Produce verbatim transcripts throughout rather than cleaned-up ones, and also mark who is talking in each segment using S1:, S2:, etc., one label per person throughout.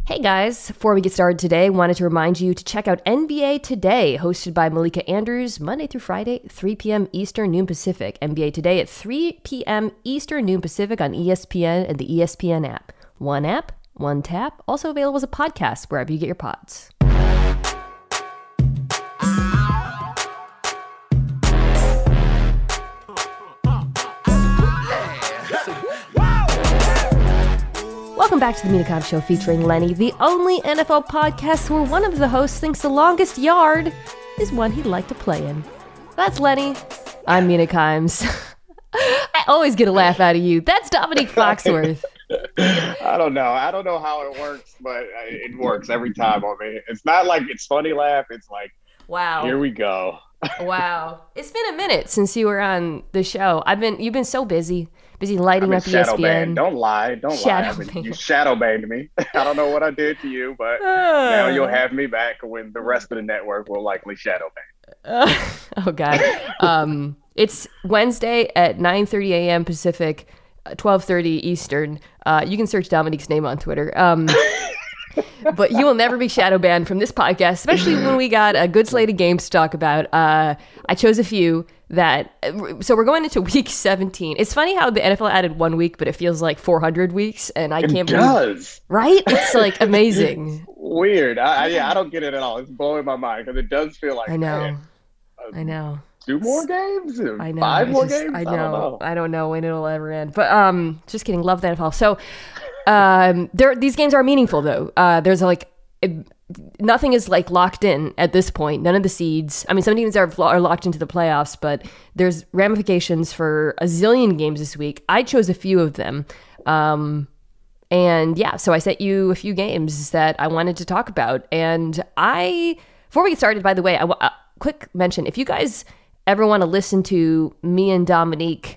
S1: Hey guys, before we get started today, wanted to remind you to check out N B A Today, hosted by Malika Andrews, Monday through Friday, three p.m. Eastern, noon Pacific. N B A Today at three p.m. Eastern, noon Pacific on E S P N and the E S P N app. One app, one tap, also available as a podcast wherever you get your pods. Welcome back to the Mina Kimes Show featuring Lenny, the only N F L podcast where one of the hosts thinks the longest yard is one he'd like to play in. That's Lenny. I'm Mina Kimes. I always get a laugh out of you. That's Dominique Foxworth.
S2: I don't know. I don't know how it works, but it works every time on me. It's not like it's funny laugh. It's like,
S1: wow,
S2: here we go.
S1: Wow. It's been a minute since you were on the show. I've been, you've been so busy. Busy lighting up E S P N.
S2: Banned. Don't lie. Don't shadow lie. I mean, you shadow banned me. I don't know what I did to you, but uh, now you'll have me back when the rest of the network will likely shadow ban.
S1: Uh, oh, God. um, it's Wednesday at nine thirty a.m. Pacific, twelve thirty Eastern. Uh, you can search Dominique's name on Twitter. Um, but you will never be shadow banned from this podcast, especially when we got a good slate of games to talk about. Uh, I chose a few that, so we're going into week seventeen. It's funny how the N F L added one week, but it feels like four hundred weeks, and I
S2: it
S1: can't
S2: does.
S1: believe, right? It's like amazing.
S2: Weird. I, I, yeah, I don't get it at all. It's blowing my mind because it does feel like,
S1: I know,
S2: man, uh,
S1: I know.
S2: Two more games?
S1: I know.
S2: Five
S1: I
S2: more
S1: just,
S2: games?
S1: I know.
S2: I don't know.
S1: I don't know when it'll ever end. But um, just kidding. Love the N F L. So um, there, these games are meaningful though. Uh, there's like it, nothing is like locked in at this point. None of the seeds. I mean, some teams are are locked into the playoffs, but there's ramifications for a zillion games this week. I chose a few of them. Um, and yeah, so I sent you a few games that I wanted to talk about. And I, before we get started, by the way, I uh, quick mention, if you guys ever want to listen to me and Dominique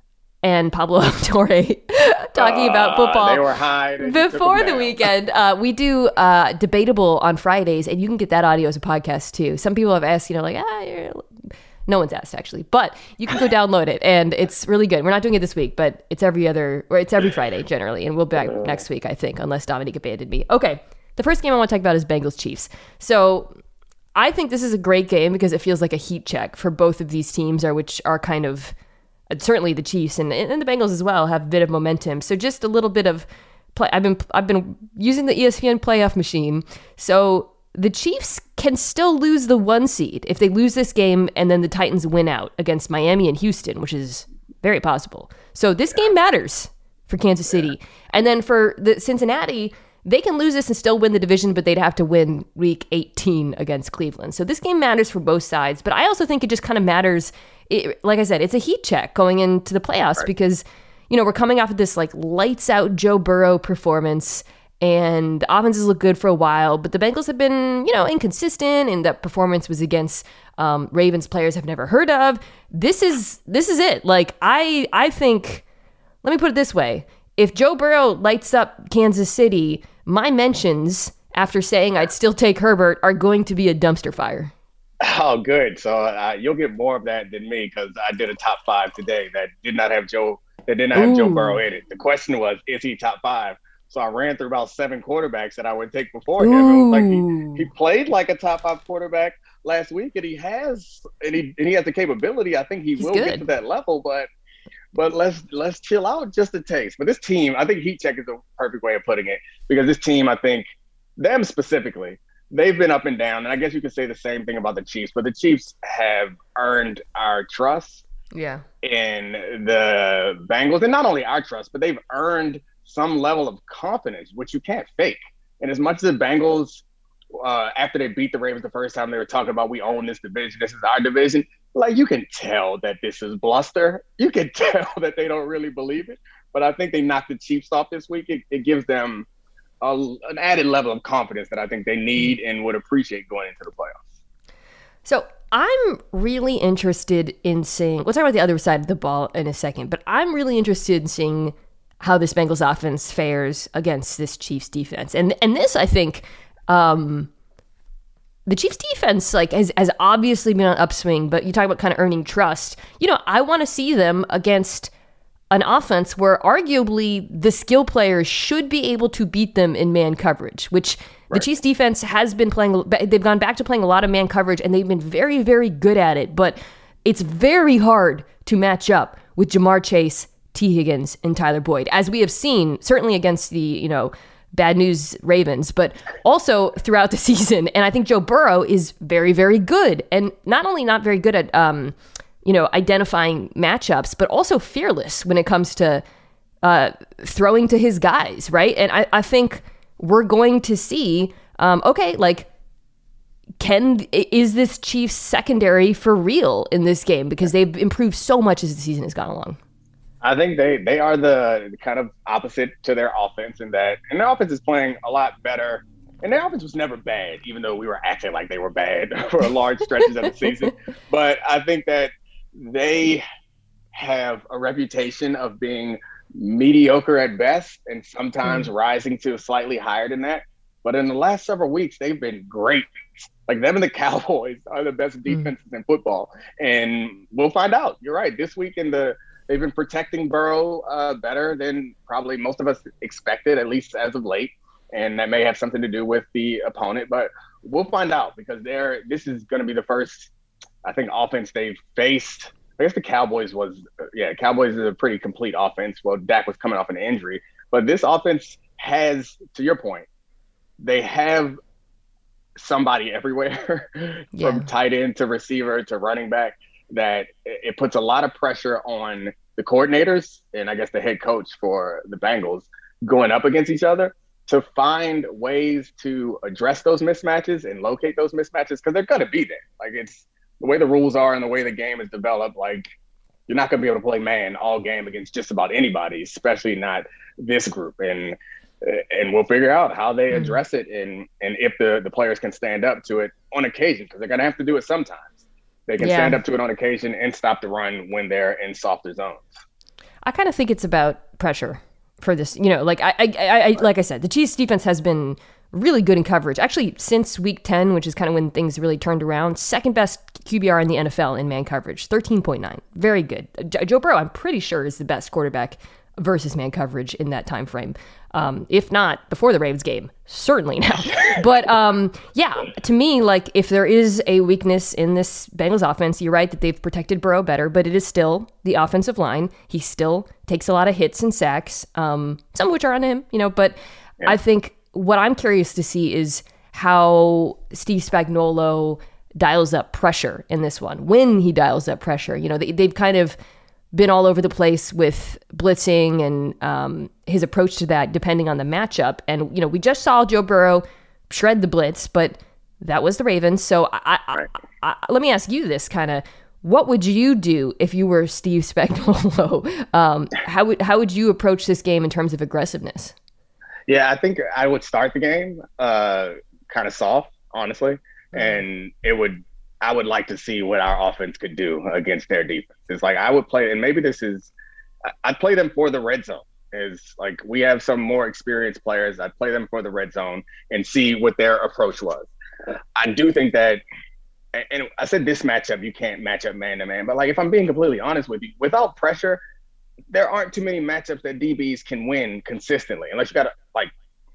S1: and Pablo Torre talking uh, about football
S2: they were high, they
S1: before the weekend, uh, we do uh, Debatable on Fridays, and you can get that audio as a podcast too. Some people have asked, you know, like, ah, you're... no one's asked actually, but you can go download it, and it's really good. We're not doing it this week, but it's every other, or it's every Friday generally, and we'll be back next week, I think, unless Dominique abandoned me. Okay, the first game I want to talk about is Bengals Chiefs. So I think this is a great game because it feels like a heat check for both of these teams, are which are kind of, certainly the Chiefs and, and the Bengals as well have a bit of momentum. So just a little bit of play. I've been I've been using the E S P N playoff machine. So the Chiefs can still lose the one seed if they lose this game and then the Titans win out against Miami and Houston, which is very possible. So this game matters for Kansas City. And then for the Cincinnati, they can lose this and still win the division, but they'd have to win week eighteen against Cleveland. So this game matters for both sides. But I also think it just kind of matters. It, like I said, it's a heat check going into the playoffs right. because, you know, we're coming off of this like lights out Joe Burrow performance, and the offenses look good for a while, but the Bengals have been, you know, inconsistent, and that performance was against um, Ravens players I've never heard of. This is this is it. Like I I think, let me put it this way. If Joe Burrow lights up Kansas City, my mentions after saying I'd still take Herbert are going to be a dumpster fire.
S2: Oh, good. So uh, you'll get more of that than me because I did a top five today that did not have Joe that did not have Ooh. Joe Burrow in it. The question was, is he top five? So I ran through about seven quarterbacks that I would take before him. It was like he, he played like a top five quarterback last week, and he has and he and he has the capability. I think he
S1: He's
S2: will
S1: good.
S2: get to that level, but but let's let's chill out just a taste. But this team, I think heat check is the perfect way of putting it because this team, I think them specifically, they've been up and down, and I guess you could say the same thing about the Chiefs. But the Chiefs have earned our trust,
S1: yeah,
S2: in the Bengals, and not only our trust, but they've earned some level of confidence, which you can't fake. And as much as the Bengals, uh, after they beat the Ravens the first time, they were talking about we own this division, this is our division. Like, you can tell that this is bluster. You can tell that they don't really believe it. But I think they knocked the Chiefs off this week. It, it gives them a, an added level of confidence that I think they need and would appreciate going into the playoffs.
S1: So I'm really interested in seeing, we'll talk about the other side of the ball in a second, but I'm really interested in seeing how this Bengals offense fares against this Chiefs defense. And and this, I think, um, the Chiefs defense like has, has obviously been on upswing, but you talk about kind of earning trust. You know, I want to see them against an offense where arguably the skill players should be able to beat them in man coverage, which right. the Chiefs defense has been playing. They've gone back to playing a lot of man coverage, and they've been very, very good at it. But it's very hard to match up with Ja'Marr Chase, T. Higgins, and Tyler Boyd, as we have seen, certainly against the, you know, bad news Ravens, but also throughout the season. And I think Joe Burrow is very, very good. And not only not very good at, um, you know, identifying matchups, but also fearless when it comes to uh, throwing to his guys, right? And I, I think we're going to see, um, okay, like, can is this Chiefs secondary for real in this game? Because they've improved so much as the season has gone along.
S2: I think they, they are the kind of opposite to their offense in that, and their offense is playing a lot better. And their offense was never bad, even though we were acting like they were bad for large stretches of the season. But I think that they have a reputation of being mediocre at best and sometimes mm. rising to slightly higher than that. But in the last several weeks, they've been great. Like, them and the Cowboys are the best defenses mm. in football. And we'll find out. You're right. This week in the they've been protecting Burrow uh, better than probably most of us expected, at least as of late. And that may have something to do with the opponent, but we'll find out, because they're, this is going to be the first, I think, offense they've faced. I guess the Cowboys was, yeah, Cowboys is a pretty complete offense. Well, Dak was coming off an injury, but this offense has, to your point, they have somebody everywhere yeah. from tight end to receiver to running back, that it puts a lot of pressure on the coordinators and I guess the head coach for the Bengals going up against each other to find ways to address those mismatches and locate those mismatches, because they're going to be there. Like, it's the way the rules are and the way the game is developed. Like, you're not going to be able to play man all game against just about anybody, especially not this group. And and we'll figure out how they address it and and if the, the players can stand up to it on occasion, because they're going to have to do it sometimes. They can yeah. stand up to it on occasion and stop the run when they're in softer zones.
S1: I kind of think it's about pressure for this. You know, like I, I, I, I like I said, the Chiefs defense has been really good in coverage. Actually, since week ten, which is kind of when things really turned around, second best Q B R in the N F L in man coverage, thirteen point nine. Very good. Joe Burrow, I'm pretty sure, is the best quarterback versus man coverage in that time frame. Um, if not before the Ravens game, certainly now. But um, yeah, to me, like, if there is a weakness in this Bengals offense, you're right that they've protected Burrow better, but it is still the offensive line. He still takes a lot of hits and sacks, um, some of which are on him, you know, but yeah. I think what I'm curious to see is how Steve Spagnuolo dials up pressure in this one. When he dials up pressure, you know, they, they've kind of been all over the place with blitzing and um, his approach to that, depending on the matchup. And, you know, we just saw Joe Burrow shred the blitz, but that was the Ravens. So I, I, I, I, let me ask you this kind of, what would you do if you were Steve Spagnuolo? um, how would, how would you approach this game in terms of aggressiveness?
S2: Yeah, I think I would start the game uh, kind of soft, honestly. Mm-hmm. And it would, I would like to see what our offense could do against their defense. It's like I would play, and maybe this is, I'd play them for the red zone. Is like, we have some more experienced players. I'd play them for the red zone and see what their approach was. I do think that, and I said this matchup, you can't match up man to man, but like, if I'm being completely honest with you, without pressure, there aren't too many matchups that D Bs can win consistently, unless you got like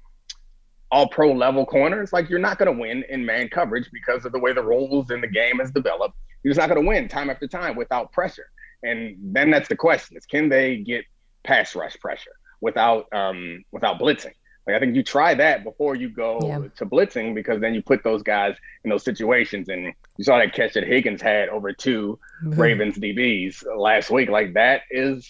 S2: all pro level corners. Like, you're not going to win in man coverage because of the way the rules in the game has developed. You're just not going to win time after time without pressure. And then that's the question, is can they get pass rush pressure without, um, without blitzing? Like, I think you try that before you go yeah. to blitzing, because then you put those guys in those situations. And you saw that catch that Higgins had over two mm-hmm. Ravens D Bs last week. Like, that is,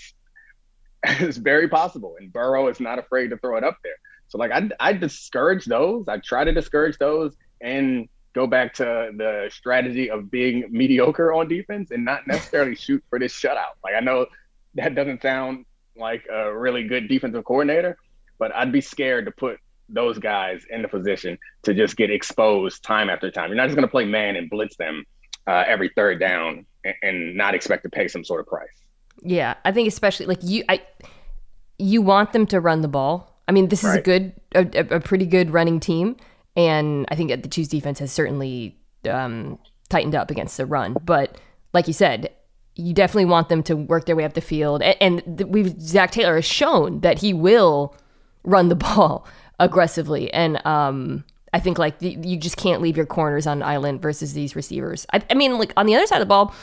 S2: is very possible. And Burrow is not afraid to throw it up there. So, like, I I discourage those. I try to discourage those and go back to the strategy of being mediocre on defense and not necessarily shoot for this shutout. Like, I know that doesn't sound like a really good defensive coordinator, but I'd be scared to put those guys in the position to just get exposed time after time. You're not just going to play man and blitz them uh, every third down and, and not expect to pay some sort of price.
S1: Yeah, I think especially like you, I you want them to run the ball. I mean, this is right. a good, a, a pretty good running team, and I think that the Chiefs defense has certainly um, tightened up against the run. But like you said, you definitely want them to work their way up the field. And, and we've Zach Taylor has shown that he will run the ball aggressively. And um, I think like the, you just can't leave your corners on island versus these receivers. I, I mean, like on the other side of the ball,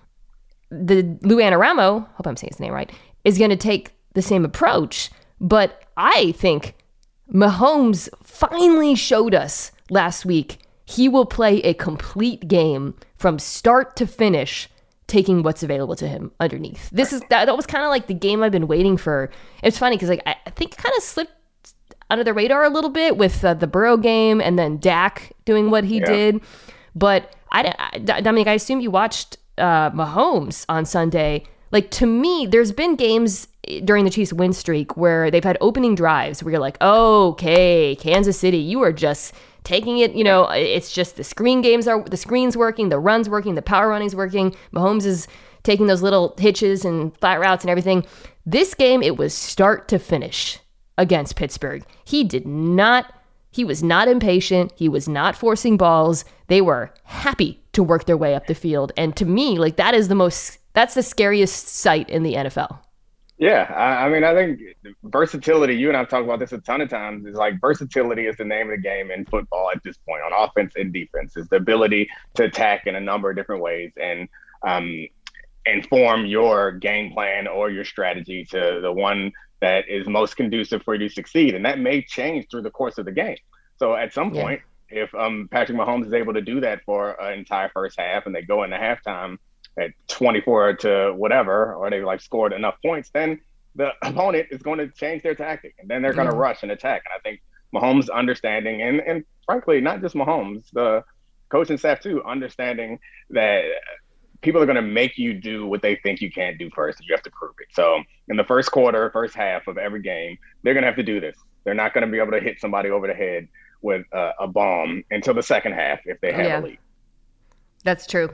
S1: the Lou Anarumo, hope I'm saying his name right, is going to take the same approach. But I think Mahomes finally showed us last week he will play a complete game from start to finish, taking what's available to him underneath. This is that, that was kind of like the game I've been waiting for. It's funny because like I, I think it kind of slipped under the radar a little bit with uh, the Burrow game and then Dak doing what he yeah. did. But I, I, Dominic, I assume you watched uh, Mahomes on Sunday. Like, to me, there's been games during the Chiefs win streak where they've had opening drives where you're like, oh, okay, Kansas City, you are just taking it, you know, it's just the screen games are, the screen's working, the run's working, the power running's working. Mahomes is taking those little hitches and flat routes and everything. This game, it was start to finish against Pittsburgh. He did not, he was not impatient. He was not forcing balls. They were happy to work their way up the field. And to me, like, that is the most, that's the scariest sight in the N F L.
S2: Yeah, I, I mean, I think versatility, you and I've talked about this a ton of times, is like versatility is the name of the game in football at this point on offense and defense. Is the ability to attack in a number of different ways and um, inform your game plan or your strategy to the one that is most conducive for you to succeed. And that may change through the course of the game. So at some point, yeah. if um, Patrick Mahomes is able to do that for an entire first half and they go into halftime at twenty-four to whatever, or they like scored enough points, then the opponent is going to change their tactic and then they're going to yeah. rush and attack. And I think Mahomes understanding, and, and frankly, not just Mahomes, the coaching staff too, understanding that people are going to make you do what they think you can't do first. And you have to prove it. So in the first quarter, first half of every game, they're going to have to do this. They're not going to be able to hit somebody over the head with uh, a bomb until the second half if they have
S1: yeah.
S2: a lead.
S1: That's true.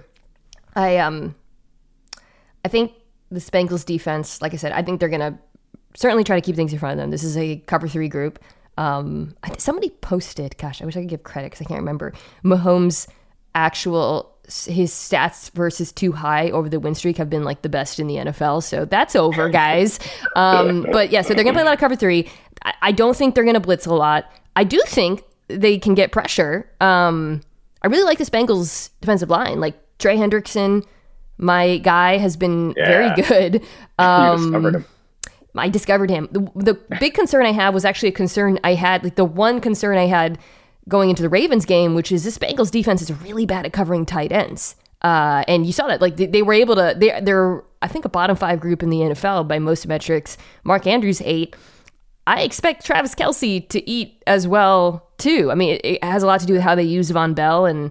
S1: I um, I think the Bengals defense, like I said, I think they're gonna certainly try to keep things in front of them. This is a cover three group. Um, I, somebody posted, gosh, I wish I could give credit because I can't remember. Mahomes' actual his stats versus too high over the win streak have been like the best in the N F L. So that's over, guys. Um, but yeah, so they're gonna play a lot of cover three. I, I don't think they're gonna blitz a lot. I do think they can get pressure. Um, I really like this Bengals defensive line, like. Trey Hendrickson, my guy, has been yeah. very good. Um,
S2: you discovered him.
S1: I discovered him. The, the big concern I have was actually a concern I had, like the one concern I had going into the Ravens game, which is this Bengals defense is really bad at covering tight ends. Uh, and you saw that, like they, they were able to, they, they're, I think, a bottom five group in the N F L by most metrics. Mark Andrews, eight. I expect Travis Kelce to eat as well, too. I mean, it, it has a lot to do with how they use Von Bell and,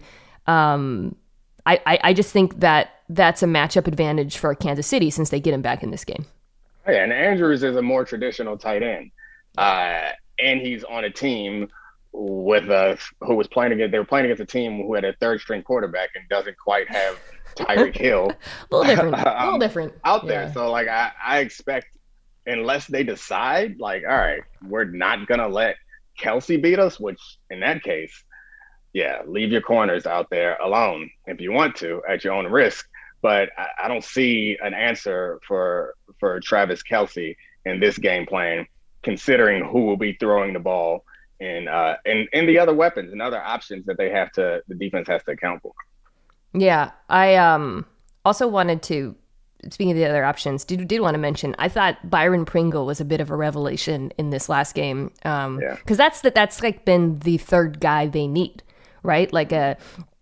S1: um, I, I just think that that's a matchup advantage for Kansas City since they get him back in this game.
S2: Yeah, and Andrews is a more traditional tight end. Uh, and he's on a team with a, who was playing against, they were playing against a team who had a third string quarterback and doesn't quite have Tyreek Hill.
S1: a little different, a little different.
S2: Out there. Yeah. So like, I, I expect, unless they decide like, all right, we're not going to let Kelce beat us, which in that case, yeah, leave your corners out there alone if you want to at your own risk. But I, I don't see an answer for for Travis Kelce in this game plan, considering who will be throwing the ball and uh, and and the other weapons and other options that they have to the defense has to account for.
S1: Yeah, I um also wanted to, speaking of the other options, did did want to mention I thought Byron Pringle was a bit of a revelation in this last game. Um, yeah, because that's that that's like been the third guy they need. Right? Like a,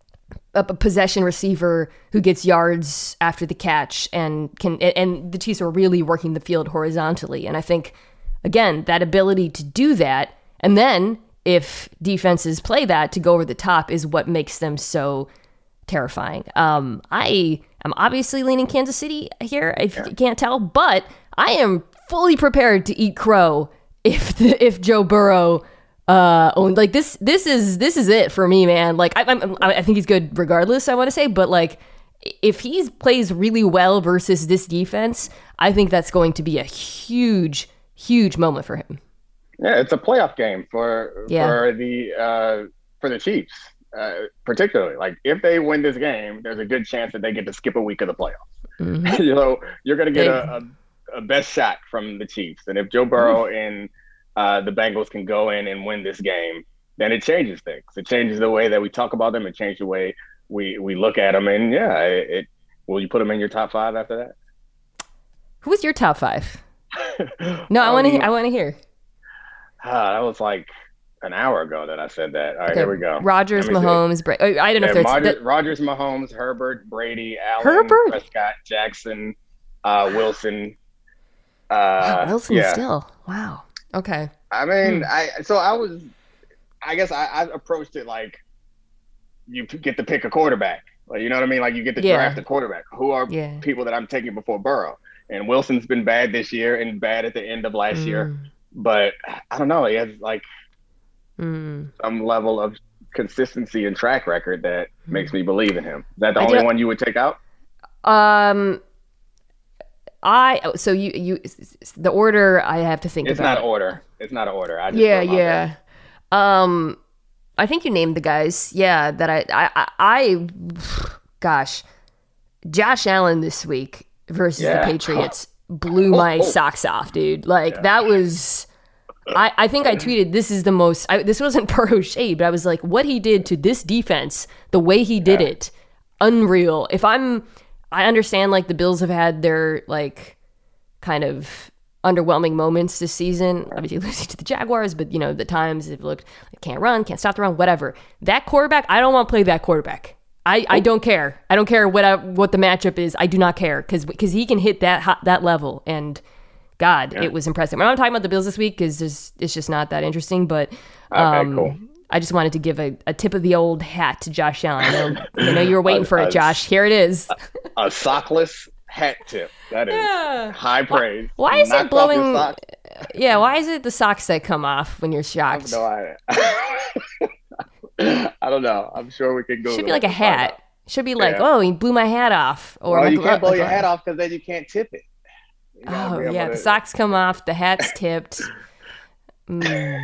S1: a possession receiver who gets yards after the catch and can, and the Chiefs are really working the field horizontally. And I think, again, that ability to do that, and then if defenses play that to go over the top is what makes them so terrifying. Um, I am obviously leaning Kansas City here, if yeah. you can't tell, but I am fully prepared to eat crow if the, if Joe Burrow Uh, like this, this is, this is it for me, man. Like I, I'm, I think he's good regardless, I want to say, but like if he plays really well versus this defense, I think that's going to be a huge, huge moment for him.
S2: Yeah. It's a playoff game for, yeah. for the, uh, for the Chiefs, uh, particularly like if they win this game, there's a good chance that they get to skip a week of the playoffs.
S1: Mm-hmm.
S2: You know, you're going to get
S1: Big.
S2: a, a, a best shot from the Chiefs. And if Joe Burrow
S1: Mm-hmm.
S2: and uh, the Bengals can go in and win this game, then it changes things. It changes the way that we talk about them. It changes the way we, we look at them. And yeah, it, it will you put them in your top five after that?
S1: Who was your top five? No, I want to.
S2: um,
S1: I want to hear.
S2: Ah, that was like an hour ago that I said that. All right,
S1: Okay.
S2: here we go.
S1: Rodgers,
S2: Let me see.
S1: Mahomes, Bra- oh, I don't know
S2: Yeah,
S1: if there's
S2: Rodgers,
S1: that-
S2: Rodgers, Mahomes, Herbert, Brady, Allen,
S1: Herbert?
S2: Prescott, Jackson, uh, Wilson. Uh,
S1: wow, Wilson
S2: yeah.
S1: still. Wow. Okay.
S2: I mean,
S1: Hmm.
S2: I so I was, I guess I, I approached it like you get to pick a quarterback. Like, you know what I mean? Like you get to
S1: Yeah.
S2: draft a quarterback. Who are
S1: Yeah.
S2: people that I'm taking before Burrow? And Wilson's been bad this year and bad at the end of last year.
S1: Mm.
S2: But I don't know. He has like
S1: Mm.
S2: some level of consistency and track record that
S1: Hmm.
S2: makes me believe in him. Is that the
S1: I
S2: only
S1: do-
S2: one you would take out?
S1: Um, I so you you the order I have to think
S2: It's
S1: about.
S2: not order. It's not order. I just
S1: Yeah,
S2: throw 'em out there.
S1: yeah. Um, I think you named the guys. Yeah, that I, I, I, I gosh, Josh Allen this week versus
S2: Yeah.
S1: the Patriots blew my
S2: Oh.
S1: socks off, dude. Like
S2: Yeah.
S1: that was. I, I think I tweeted this is the most. I, this wasn't Burrow shade, but I was like, what he did to this defense, the way he did
S2: Yeah.
S1: it, unreal. If I'm, I understand like the Bills have had their like kind of underwhelming moments this season, obviously losing to the Jaguars, but you know, the times they've looked like can't run, can't stop the run, whatever. That quarterback, I don't want to play that quarterback. I, I don't care. I don't care what I, what the matchup is. I do not care because because he can hit that hot, that level. And God,
S2: Yeah.
S1: it was impressive. I'm not talking about the Bills this week because it's just not that interesting. But um,
S2: Okay, cool.
S1: I just wanted to give a, a tip of the old hat to Josh Allen. I know, I know you were waiting
S2: A-
S1: for
S2: a-
S1: it, Josh. Here it is.
S2: A sockless hat tip. That is
S1: Yeah.
S2: high praise.
S1: Why is it
S2: Knocks off your
S1: blowing?
S2: socks.
S1: Yeah, why is it the socks that come off when you're
S2: I
S1: shocked?
S2: have no idea. I don't know. I'm sure we can go.
S1: Should be like a hat. Should be like,
S2: Yeah.
S1: oh, he blew my hat off. Or
S2: Well,
S1: my
S2: you
S1: glo-
S2: can't blow
S1: my
S2: your
S1: glove.
S2: hat off because then you can't tip it. You gotta
S1: Oh
S2: be able
S1: yeah,
S2: to-
S1: the socks come off, the hat's tipped. Mm.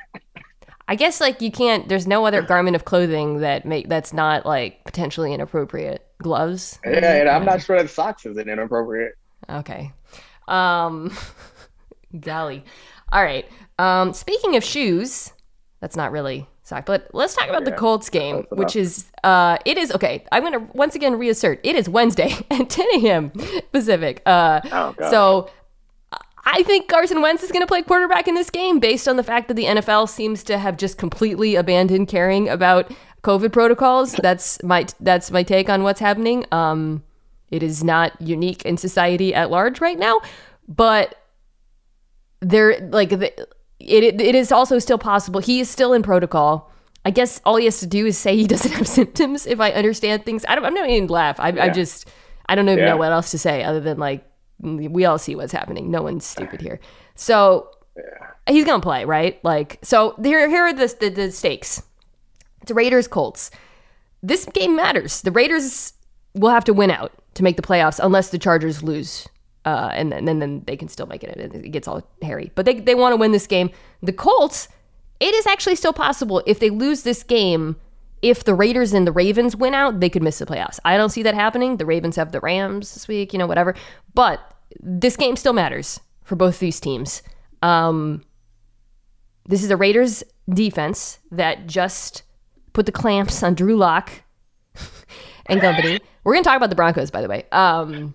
S1: I guess like you can't. There's no other garment of clothing that make that's not like potentially inappropriate. Gloves.
S2: Yeah, and I'm not sure that socks is inappropriate.
S1: Okay. Um, golly. All right. Um, speaking of shoes, that's not really sock, but let's talk about the
S2: Yeah,
S1: Colts game,
S2: close
S1: which
S2: enough.
S1: is uh, it is okay. I'm gonna once again reassert it is Wednesday at ten a.m. Pacific. Uh,
S2: Oh, God.
S1: so I think Carson Wentz is going to play quarterback in this game based on the fact that the N F L seems to have just completely abandoned caring about COVID protocols. That's my that's my take on what's happening. Um, it is not unique in society at large right now, but there like the, it it is also still possible. He is still in protocol. I guess all he has to do is say he doesn't have symptoms. If I understand things, I don't. I'm not even laugh. I, I
S2: Yeah.
S1: just I don't even
S2: Yeah.
S1: know what else to say other than like we all see what's happening. No one's stupid here. So he's gonna play, right? Like so. Here here are the the, the stakes. It's Raiders Colts. This game matters. The Raiders will have to win out to make the playoffs unless the Chargers lose. Uh, and then, and then they can still make it. It gets all hairy. But they, they want to win this game. The Colts, it is actually still possible if they lose this game, if the Raiders and the Ravens win out, they could miss the playoffs. I don't see that happening. The Ravens have the Rams this week, you know, whatever. But this game still matters for both these teams. Um, this is a Raiders defense that just put the clamps on Drew Lock and company. We're going to talk about the Broncos, by the way. Um,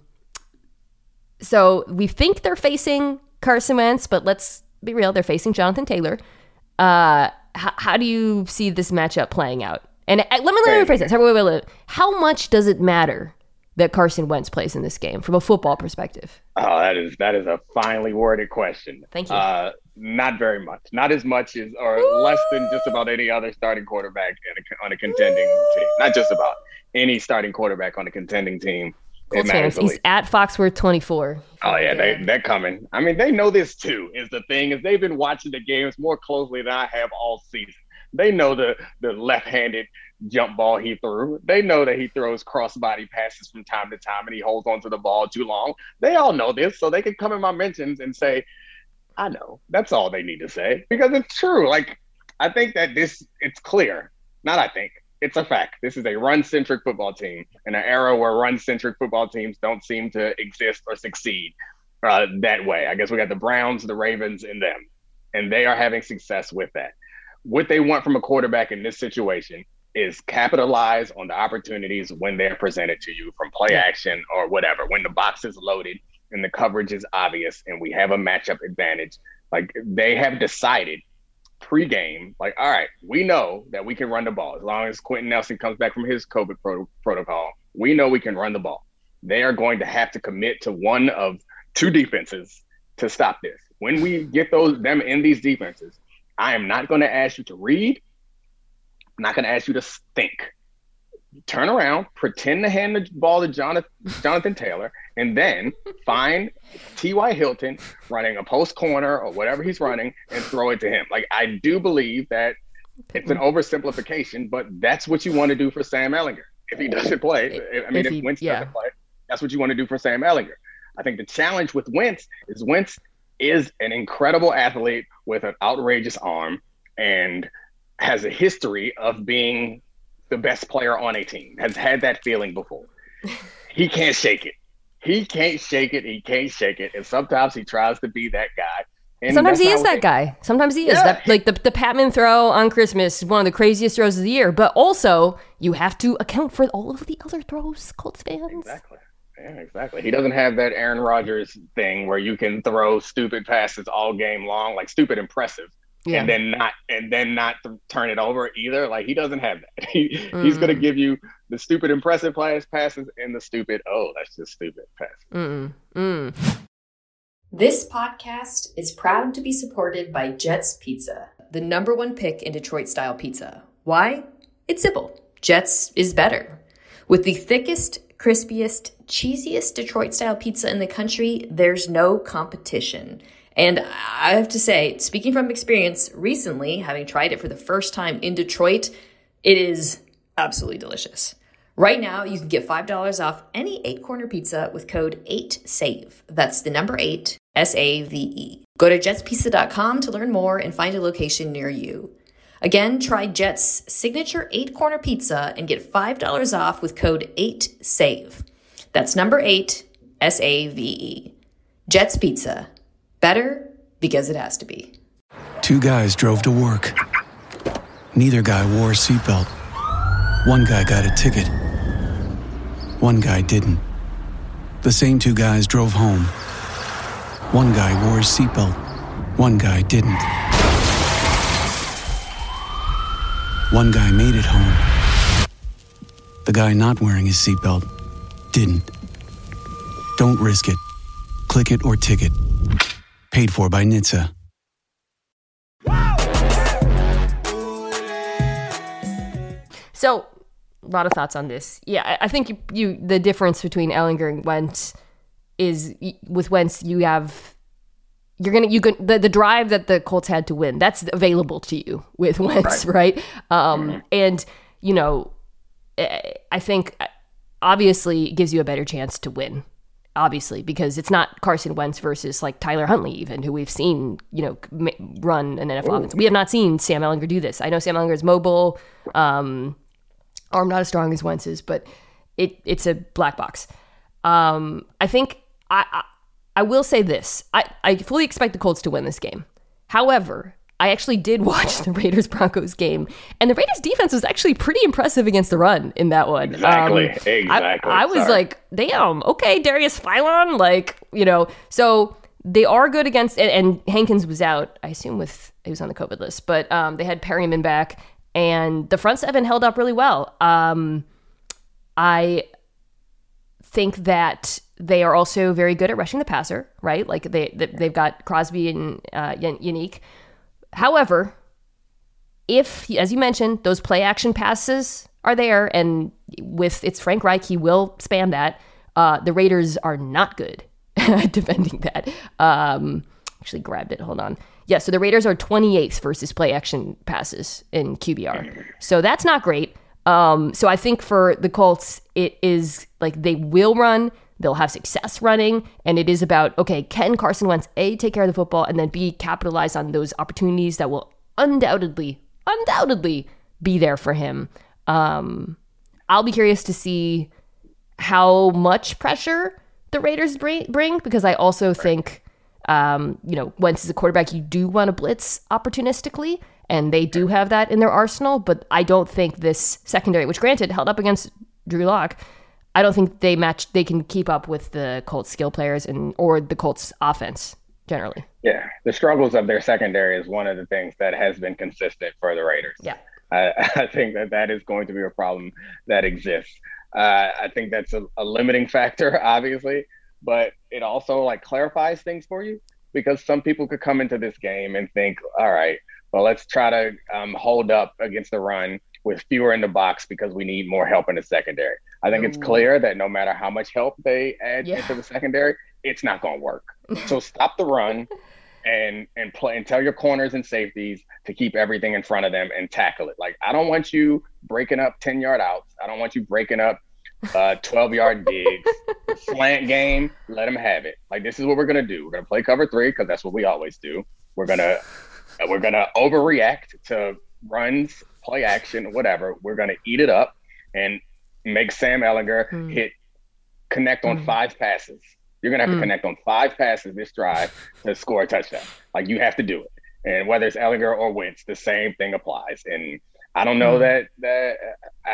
S1: so we think they're facing Carson Wentz, but let's be real. They're facing Jonathan Taylor. Uh, h- how do you see this matchup playing out? And uh, let me let me rephrase this. Wait, wait, wait, wait. How much does it matter that Carson Wentz plays in this game from a football perspective?
S2: Oh, that is that is a finely worded question.
S1: Thank you.
S2: Uh, not very much. Not as much as, or less than just about any other starting quarterback in a, on a contending team. Not just about any starting quarterback on a contending team. It
S1: Colts
S2: matters
S1: fans,
S2: the
S1: he's
S2: least.
S1: at Foxworth twenty-four.
S2: Oh yeah, they they're coming. I mean, they know this too. Is the thing is they've been watching the games more closely than I have all season. They know the the left-handed jump ball he threw. They know that he throws crossbody passes from time to time and he holds onto the ball too long. They all know this, so they can come in my mentions and say, "I know." That's all they need to say because it's true. Like I think that this it's clear. Not I think. It's a fact. This is a run-centric football team in an era where run-centric football teams don't seem to exist or succeed uh, that way. I guess we got the Browns, the Ravens, and them, and they are having success with that. What they want from a quarterback in this situation is capitalize on the opportunities when they're presented to you from play action or whatever, when the box is loaded and the coverage is obvious and we have a matchup advantage. Like, they have decided pre-game, like, all right, we know that we can run the ball. As long as Quentin Nelson comes back from his COVID pro- protocol, we know we can run the ball. They are going to have to commit to one of two defenses to stop this. When we get those them in these defenses, I am not going to ask you to read. I'm not going to ask you to think. Turn around, pretend to hand the ball to Jonathan, Jonathan Taylor, and then find T Y. Hilton running a post corner or whatever he's running and throw it to him. Like, I do believe that it's an oversimplification, but that's what you want to do for Sam Ehlinger. If he doesn't play, I mean, if, if Wentz yeah. doesn't play, that's what you want to do for Sam Ehlinger. I think the challenge with Wentz is Wentz is an incredible athlete with an outrageous arm and has a history of being the best player on a team, has had that feeling before. He can't shake it. He can't shake it. He can't shake it. And sometimes he tries to be that guy. And
S1: sometimes he is that they, guy. Sometimes he is. Yeah. That, like the, the Patman throw on Christmas is one of the craziest throws of the year. But also, you have to account for all of the other throws, Colts fans.
S2: Exactly. Yeah, exactly. He doesn't have that Aaron Rodgers thing where you can throw stupid passes all game long, like stupid impressive. Yeah. And then not and then not th- turn it over either. Like, he doesn't have that. He, mm. He's going to give you the stupid impressive pass passes and the stupid, oh, that's just stupid passes.
S1: Mm. Mm.
S3: This podcast is proud to be supported by Jets Pizza, the number one pick in Detroit-style pizza. Why? It's simple. Jets is better. With the thickest, crispiest, cheesiest Detroit-style pizza in the country, there's no competition. And I have to say, speaking from experience recently, having tried it for the first time in Detroit, it is absolutely delicious. Right now, you can get five dollars off any eight-corner pizza with code eight save. That's the number eight, S A V E. Go to jets pizza dot com to learn more and find a location near you. Again, try Jet's signature eight-corner pizza and get five dollars off with code eight save. That's number eight, S A V E. Jets Pizza. Better because it has to be.
S4: Two guys drove to work. Neither guy wore a seatbelt. One guy got a ticket. One guy didn't. The same two guys drove home. One guy wore his seatbelt. One guy didn't. One guy made it home. The guy not wearing his seatbelt didn't. Don't risk it. Click it or ticket. Paid for by N H T S A.
S1: So, a lot of thoughts on this. Yeah, I, I think you, you the difference between Ehlinger and Wentz is with Wentz you have you're gonna you can the, the drive that the Colts had to win, that's available to you with Wentz, right? right? Um, mm-hmm. And you know, I think obviously it gives you a better chance to win. Obviously, because it's not Carson Wentz versus like Tyler Huntley, even, who we've seen, you know, run an N F L Ooh. offense. We have not seen Sam Ehlinger do this. I know Sam Ehlinger is mobile, um, arm not as strong as Wentz's, but it it's a black box. Um, I think I, I I will say this: I I fully expect the Colts to win this game. However, I actually did watch the Raiders-Broncos game, and the Raiders defense was actually pretty impressive against the run in that one.
S2: Exactly,
S1: um,
S2: exactly.
S1: I, I was Sorry. like, damn, okay, Darius Philon, like, you know, so they are good against, and, and Hankins was out, I assume with, he was on the COVID list, but um, they had Perryman back, and the front seven held up really well. Um, I think that they are also very good at rushing the passer, right? Like, they, they, they've got Crosby and uh, Yannick. However, if, as you mentioned, those play action passes are there, and with it's Frank Reich, he will spam that. Uh, the Raiders are not good at defending that. Um, actually grabbed it. Hold on. Yeah, so the Raiders are twenty-eighth versus play action passes in Q B R. So that's not great. Um, so I think for the Colts, it is like they will run. They'll have success running, and it is about, okay, can Carson Wentz, A, take care of the football, and then B, capitalize on those opportunities that will undoubtedly, undoubtedly be there for him. Um, I'll be curious to see how much pressure the Raiders bring, bring because I also think, um, you know, Wentz is a quarterback you do want to blitz opportunistically, and they do have that in their arsenal, but I don't think this secondary, which granted held up against Drew Lock, I don't think they match. They can keep up with the Colts skill players and or the Colts offense generally.
S2: Yeah, the struggles of their secondary is one of the things that has been consistent for the Raiders.
S1: Yeah.
S2: I, I think that that is going to be a problem that exists. Uh, I think that's a, a limiting factor, obviously, but it also like clarifies things for you because some people could come into this game and think, all right, well, let's try to um, hold up against the run with fewer in the box because we need more help in the secondary. I think Ooh. It's clear that no matter how much help they add yeah. into the secondary, it's not going to work. So stop the run. And and play and tell your corners and safeties to keep everything in front of them and tackle it. Like I don't want you breaking up ten yard outs. I don't want you breaking up uh, twelve yard digs. Slant game, let them have it. Like this is what we're gonna do. We're gonna play cover three because that's what we always do. We're gonna uh, we're gonna overreact to runs, play action, whatever. We're gonna eat it up and make Sam Ehlinger mm. hit connect on mm. five passes. You're going to have mm. to connect on five passes this drive to score a touchdown. Like, you have to do it. And whether it's Ehlinger or Wentz, the same thing applies. And I don't know mm. that that uh,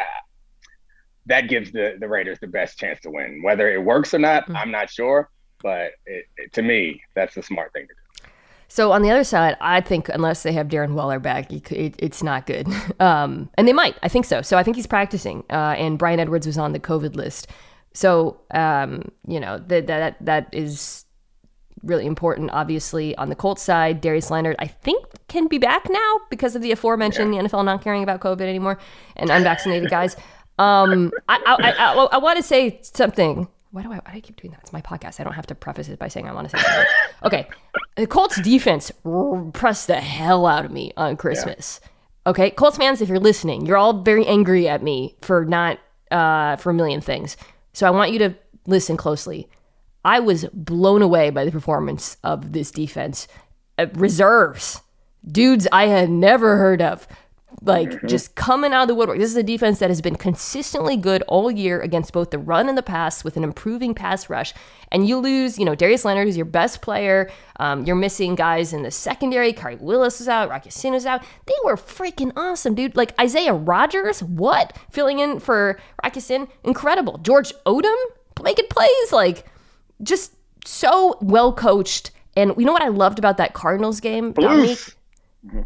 S2: that gives the, the Raiders the best chance to win. Whether it works or not, mm. I'm not sure. But it, it, to me, that's the smart thing to do.
S1: So on the other side, I think unless they have Darren Waller back, it, it, it's not good. Um, and they might. I think so. So I think he's practicing. Uh, and Brian Edwards was on the COVID list. So, um, you know, that that that is really important, obviously, on the Colts side. Darius Leonard, I think, can be back now because of the aforementioned yeah. the N F L not caring about COVID anymore and unvaccinated guys. Um, I, I, I, I, I want to say something. Why do I, why do I keep doing that? It's my podcast. I don't have to preface it by saying I want to say something. Okay. The Colts defense pressed the hell out of me on Christmas. Yeah. Okay. Colts fans, if you're listening, you're all very angry at me for not, uh, for a million things. So I want you to listen closely. I was blown away by the performance of this defense. Uh, reserves, dudes I had never heard of, like mm-hmm. just coming out of the woodwork. This is a defense that has been consistently good all year against both the run and the pass with an improving pass rush. And you lose, you know, Darius Leonard is your best player. Um, you're missing guys in the secondary. Kari Willis is out. Rocky Sin is out. They were freaking awesome, dude. Like Isaiah Rodgers, what? Filling in for Rocky Sin, incredible. George Odom making plays, like just so well coached. And you know what I loved about that Cardinals game, Dominique? Mm-hmm.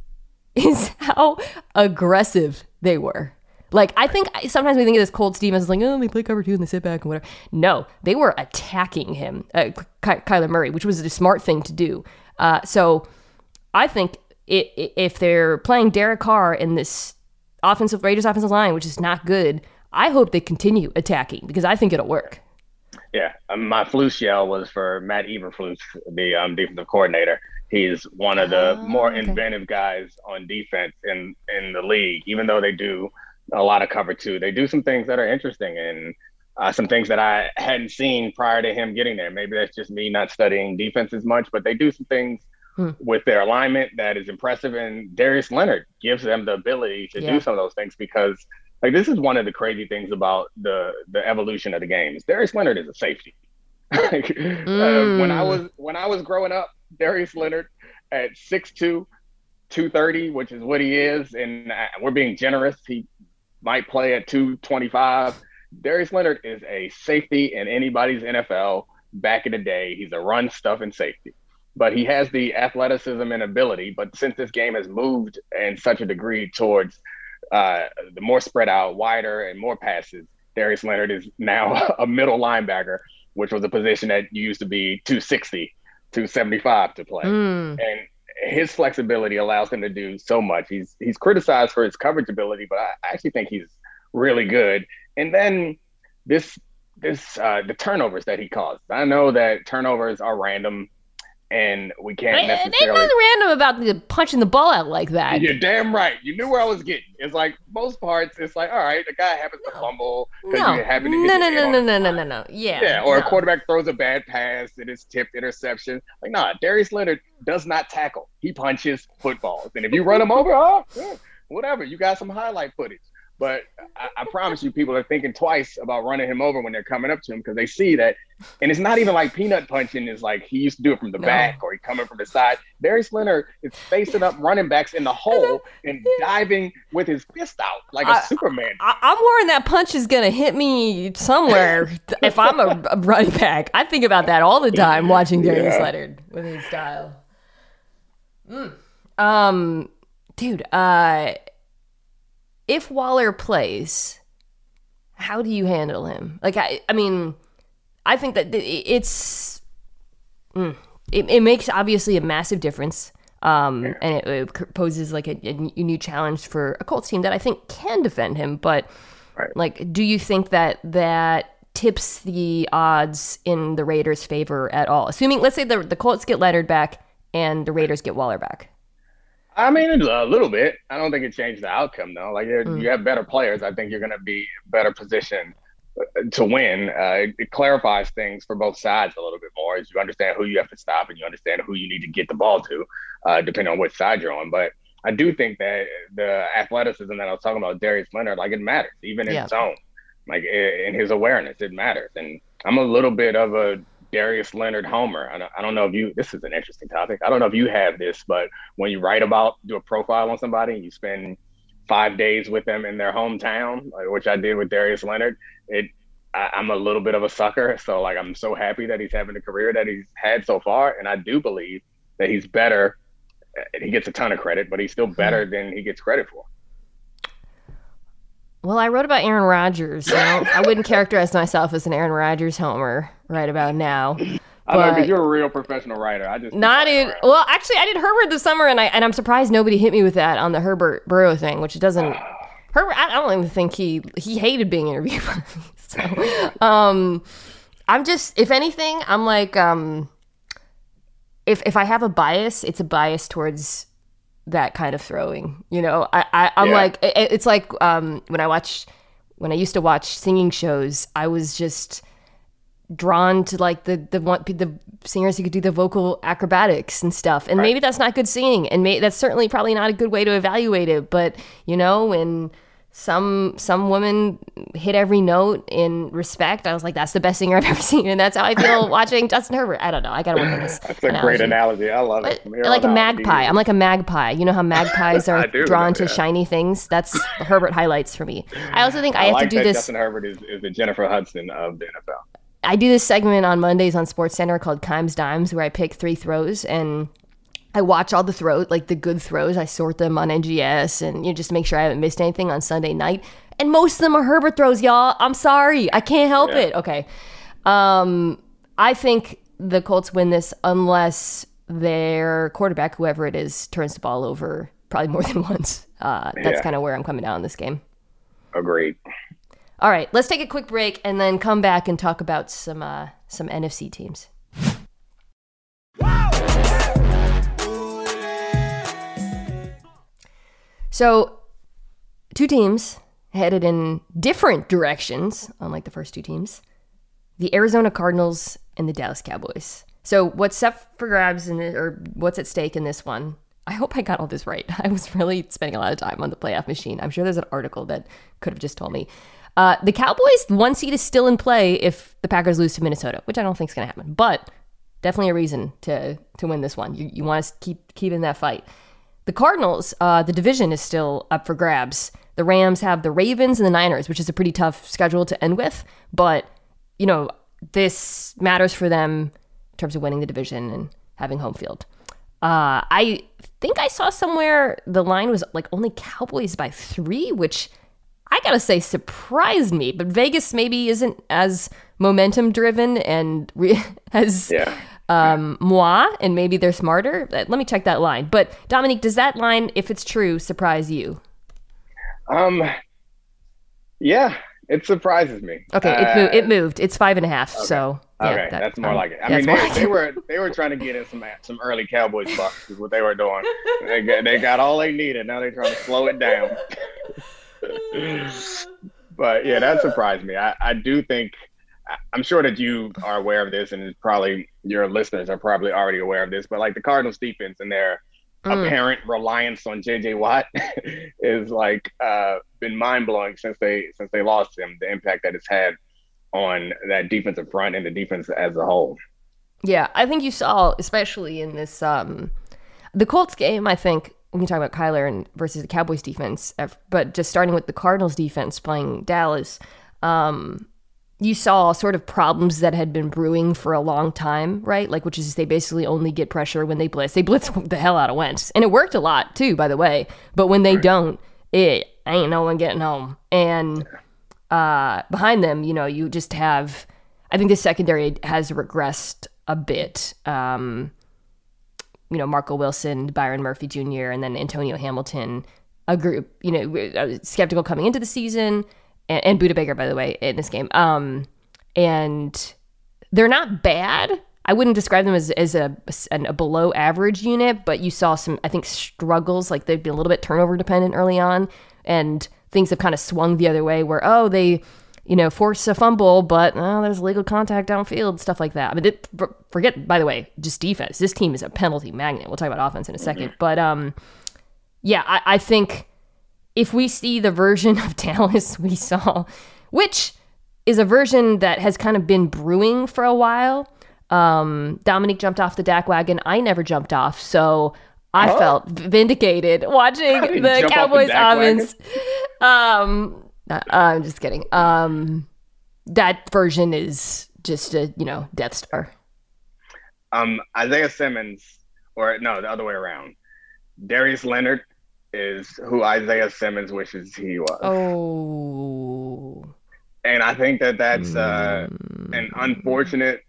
S1: Is how aggressive they were. Like, I think sometimes we think of this Colts defense as like, oh, they play cover two and they sit back and whatever. No, they were attacking him, uh, Ky- Kyler Murray, which was the smart thing to do. Uh, so I think it, it, if they're playing Derek Carr in this offensive Raiders offensive line, which is not good, I hope they continue attacking because I think it'll work.
S2: Yeah, um, my Flus yell was for Matt Eberflus, the um, defensive coordinator. He's one of the oh, more okay. inventive guys on defense in, in the league, even though they do a lot of cover two. They do some things that are interesting and uh, some things that I hadn't seen prior to him getting there. Maybe that's just me not studying defense as much, but they do some things hmm. with their alignment that is impressive. And Darius Leonard gives them the ability to yeah. do some of those things because, like, this is one of the crazy things about the, the evolution of the game. Is Darius Leonard is a safety. like, mm. uh, when I was when I was growing up, Darius Leonard at six two, two thirty, which is what he is, and we're being generous. He might play at two twenty-five. Darius Leonard is a safety in anybody's N F L back in the day. He's a run stuff and safety. But he has the athleticism and ability. But since this game has moved in such a degree towards uh, the more spread out, wider, and more passes, Darius Leonard is now a middle linebacker, which was a position that used to be two sixty, two seventy-five to play. Mm. And his flexibility allows him to do so much. He's he's criticized for his coverage ability, but I actually think he's really good. And then this this uh, the turnovers that he caused. I know that turnovers are random, and we can't necessarily.
S1: Ain't nothing random about the punching the ball out like that.
S2: You're damn right. You knew where I was getting. It's like most parts. It's like, all right, the guy happens to fumble because
S1: no.
S2: you happen to
S1: no,
S2: get
S1: no, no, no, no, no,
S2: no,
S1: no, no. Yeah,
S2: yeah. Or
S1: no.
S2: a quarterback throws a bad pass and it's tipped interception. Like, nah, Darius Leonard does not tackle. He punches footballs, and if you run him over, oh, yeah, whatever. You got some highlight footage. But I, I promise you, people are thinking twice about running him over when they're coming up to him because they see that. And it's not even like peanut punching is like he used to do it from the no. back or he coming from the side. Darius Leonard is facing up running backs in the hole and diving with his fist out like a I, Superman.
S1: I, I'm worried that punch is going to hit me somewhere if I'm a, a running back. I think about that all the time watching Darius yeah. Leonard with his style. Mm. Um, dude, uh, if Waller plays, how do you handle him? Like, I, I mean, I think that it's, mm, it, it makes obviously a massive difference. Um, yeah. and it, it poses like a, a new challenge for a Colts team that I think can defend him. But right. like, do you think that that tips the odds in the Raiders' favor at all? Assuming, let's say the the Colts get Leonard back and the Raiders get Waller back.
S2: I mean, a little bit. I don't think it changed the outcome, though. Like, mm. you have better players. I think you're going to be better positioned to win. Uh, it, it clarifies things for both sides a little bit more as you understand who you have to stop and you understand who you need to get the ball to, uh, depending on which side you're on. But I do think that the athleticism that I was talking about, Darius Leonard, like, it matters, even in yeah. zone. Like, in his awareness, it matters. And I'm a little bit of a Darius Leonard homer. I don't, I don't know if you, this is an interesting topic. I don't know if you have this, but when you write about, do a profile on somebody and you spend five days with them in their hometown, like, which I did with Darius Leonard, it, I, I'm a little bit of a sucker. So like, I'm so happy that he's having the career that he's had so far. And I do believe that he's better. He gets a ton of credit, but he's still better than he gets credit for.
S1: Well, I wrote about Aaron Rodgers. I, I wouldn't characterize myself as an Aaron Rodgers homer right about now.
S2: I know, because you're a real professional writer. I just
S1: not in. Well, actually, I did Herbert this summer, and I and I'm surprised nobody hit me with that on the Herbert Burrow thing, which doesn't. Herbert, I don't even think he he hated being interviewed by me. So, um, I'm just, if anything, I'm like, um, if if I have a bias, it's a bias towards that kind of throwing, you know. I, I I'm yeah. like, it, it's like um when I watch when I used to watch singing shows, I was just drawn to like the the one the singers who could do the vocal acrobatics and stuff. And right. maybe that's not good singing, and may, that's certainly probably not a good way to evaluate it. But you know, when some some woman hit every note in respect, I was like, that's the best singer I've ever seen, and that's how I feel watching Justin Herbert. I don't know. I gotta work on this.
S2: That's a analogy. Great analogy. I love it.
S1: Like a magpie. I'm like a magpie. You know how magpies are drawn to shiny things? That's Herbert highlights for me. I also think I, I have
S2: like
S1: to do
S2: that
S1: this.
S2: Justin Herbert is, is the Jennifer Hudson of the N F L.
S1: I do this segment on Mondays on SportsCenter called Kimes Dimes, where I pick three throws and I watch all the throws, like the good throws. I sort them on N G S and you know, just make sure I haven't missed anything on Sunday night. And most of them are Herbert throws, y'all. I'm sorry. I can't help yeah. it. Okay. Um, I think the Colts win this unless their quarterback, whoever it is, turns the ball over probably more than once. Uh, that's yeah. kind of where I'm coming down on this game.
S2: Agreed.
S1: All right. Let's take a quick break and then come back and talk about some uh, some N F C teams. So, two teams headed in different directions, unlike the first two teams. The Arizona Cardinals and the Dallas Cowboys. So, what's up for grabs, in it, or what's at stake in this one? I hope I got all this right. I was really spending a lot of time on the playoff machine. I'm sure there's an article that could have just told me. Uh, the Cowboys, one seed is still in play if the Packers lose to Minnesota, which I don't think is going to happen. But definitely a reason to to win this one. You, you want to keep, keep in that fight. The Cardinals, uh, the division is still up for grabs. The Rams have the Ravens and the Niners, which is a pretty tough schedule to end with. But, you know, this matters for them in terms of winning the division and having home field. Uh, I think I saw somewhere the line was like only Cowboys by three, which I gotta say surprised me. But Vegas maybe isn't as momentum driven and re- as... Yeah. Um, moi, and maybe they're smarter. Let me check that line. But Dominique, does that line, if it's true, surprise you?
S2: Um, yeah, it surprises me.
S1: Okay, uh, it, moved, it moved. It's five and a half.
S2: Okay.
S1: So
S2: yeah,
S1: okay,
S2: that, that's more um, like it. I mean, they, like they were they were trying to get in some some early Cowboys bucks. Is what they were doing. They got, they got all they needed. Now they're trying to slow it down. But yeah, that surprised me. I, I do think. I'm sure that you are aware of this, and probably your listeners are probably already aware of this, but like the Cardinals defense and their mm. apparent reliance on J J Watt is like uh, been mind blowing since they since they lost him. The impact that it's had on that defensive front and the defense as a whole.
S1: Yeah, I think you saw, especially in this um, the Colts game. I think we can talk about Kyler and versus the Cowboys defense, but just starting with the Cardinals defense playing Dallas. Um, you saw sort of problems that had been brewing for a long time, right? Like, which is they basically only get pressure when they blitz. They blitz the hell out of Wentz. And it worked a lot, too, by the way. But when they don't, it ain't no one getting home. And uh, behind them, you know, you just have, I think the secondary has regressed a bit. Um, you know, Marco Wilson, Byron Murphy Junior, and then Antonio Hamilton, a group, you know, skeptical coming into the season. And, and Budda Baker, by the way, in this game. Um, and they're not bad. I wouldn't describe them as, as a, a below average unit, but you saw some, I think, struggles. Like they've been a little bit turnover dependent early on, and things have kind of swung the other way where, oh, they, you know, force a fumble, but oh, there's legal contact downfield, stuff like that. I mean, it, forget, by the way, just defense. This team is a penalty magnet. We'll talk about offense in a second. Mm-hmm. But um, yeah, I, I think if we see the version of Dallas we saw, which is a version that has kind of been brewing for a while. Um, Dominique jumped off the Dak wagon. I never jumped off, so I oh. felt vindicated watching the Cowboys the offense. Um, uh, I'm just kidding. Um, that version is just a, you know, Death Star.
S2: Um, Isaiah Simmons, or no, the other way around. Darius Leonard is who Isaiah Simmons wishes he was.
S1: Oh.
S2: And I think that that's uh, an unfortunate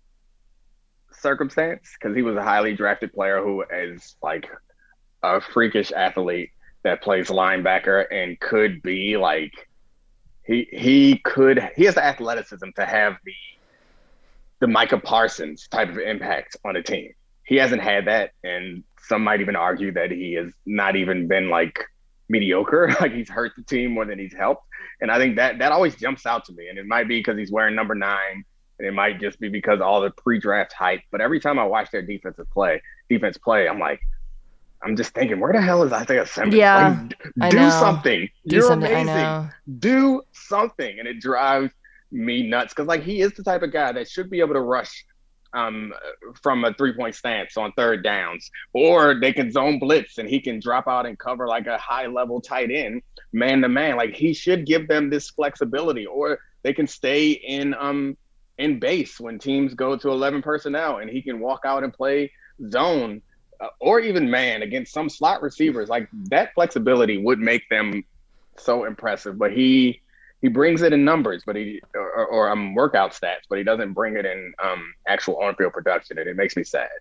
S2: circumstance because he was a highly drafted player who is like a freakish athlete that plays linebacker and could be like he he could he has the athleticism to have the the Micah Parsons type of impact on a team. He hasn't had that, and some might even argue that he has not even been like mediocre. Like he's hurt the team more than he's helped. And I think that that always jumps out to me. And it might be because he's wearing number nine, and it might just be because of all the pre-draft hype. But every time I watch their defensive play, defense play, I'm like, I'm just thinking, where the hell is Isaiah Simmons?
S1: Yeah,
S2: like, do something.
S1: Do
S2: You're
S1: something,
S2: amazing. Do something. And it drives me nuts because like he is the type of guy that should be able to rush um, from a three-point stance on third downs, or they can zone blitz and he can drop out and cover like a high-level tight end, man-to-man. Like he should give them this flexibility, or they can stay in um in base when teams go to eleven personnel and he can walk out and play zone uh, or even man against some slot receivers. Like that flexibility would make them so impressive, but he He brings it in numbers, but he or, or um, workout stats, but he doesn't bring it in um, actual on-field production, and it makes me sad.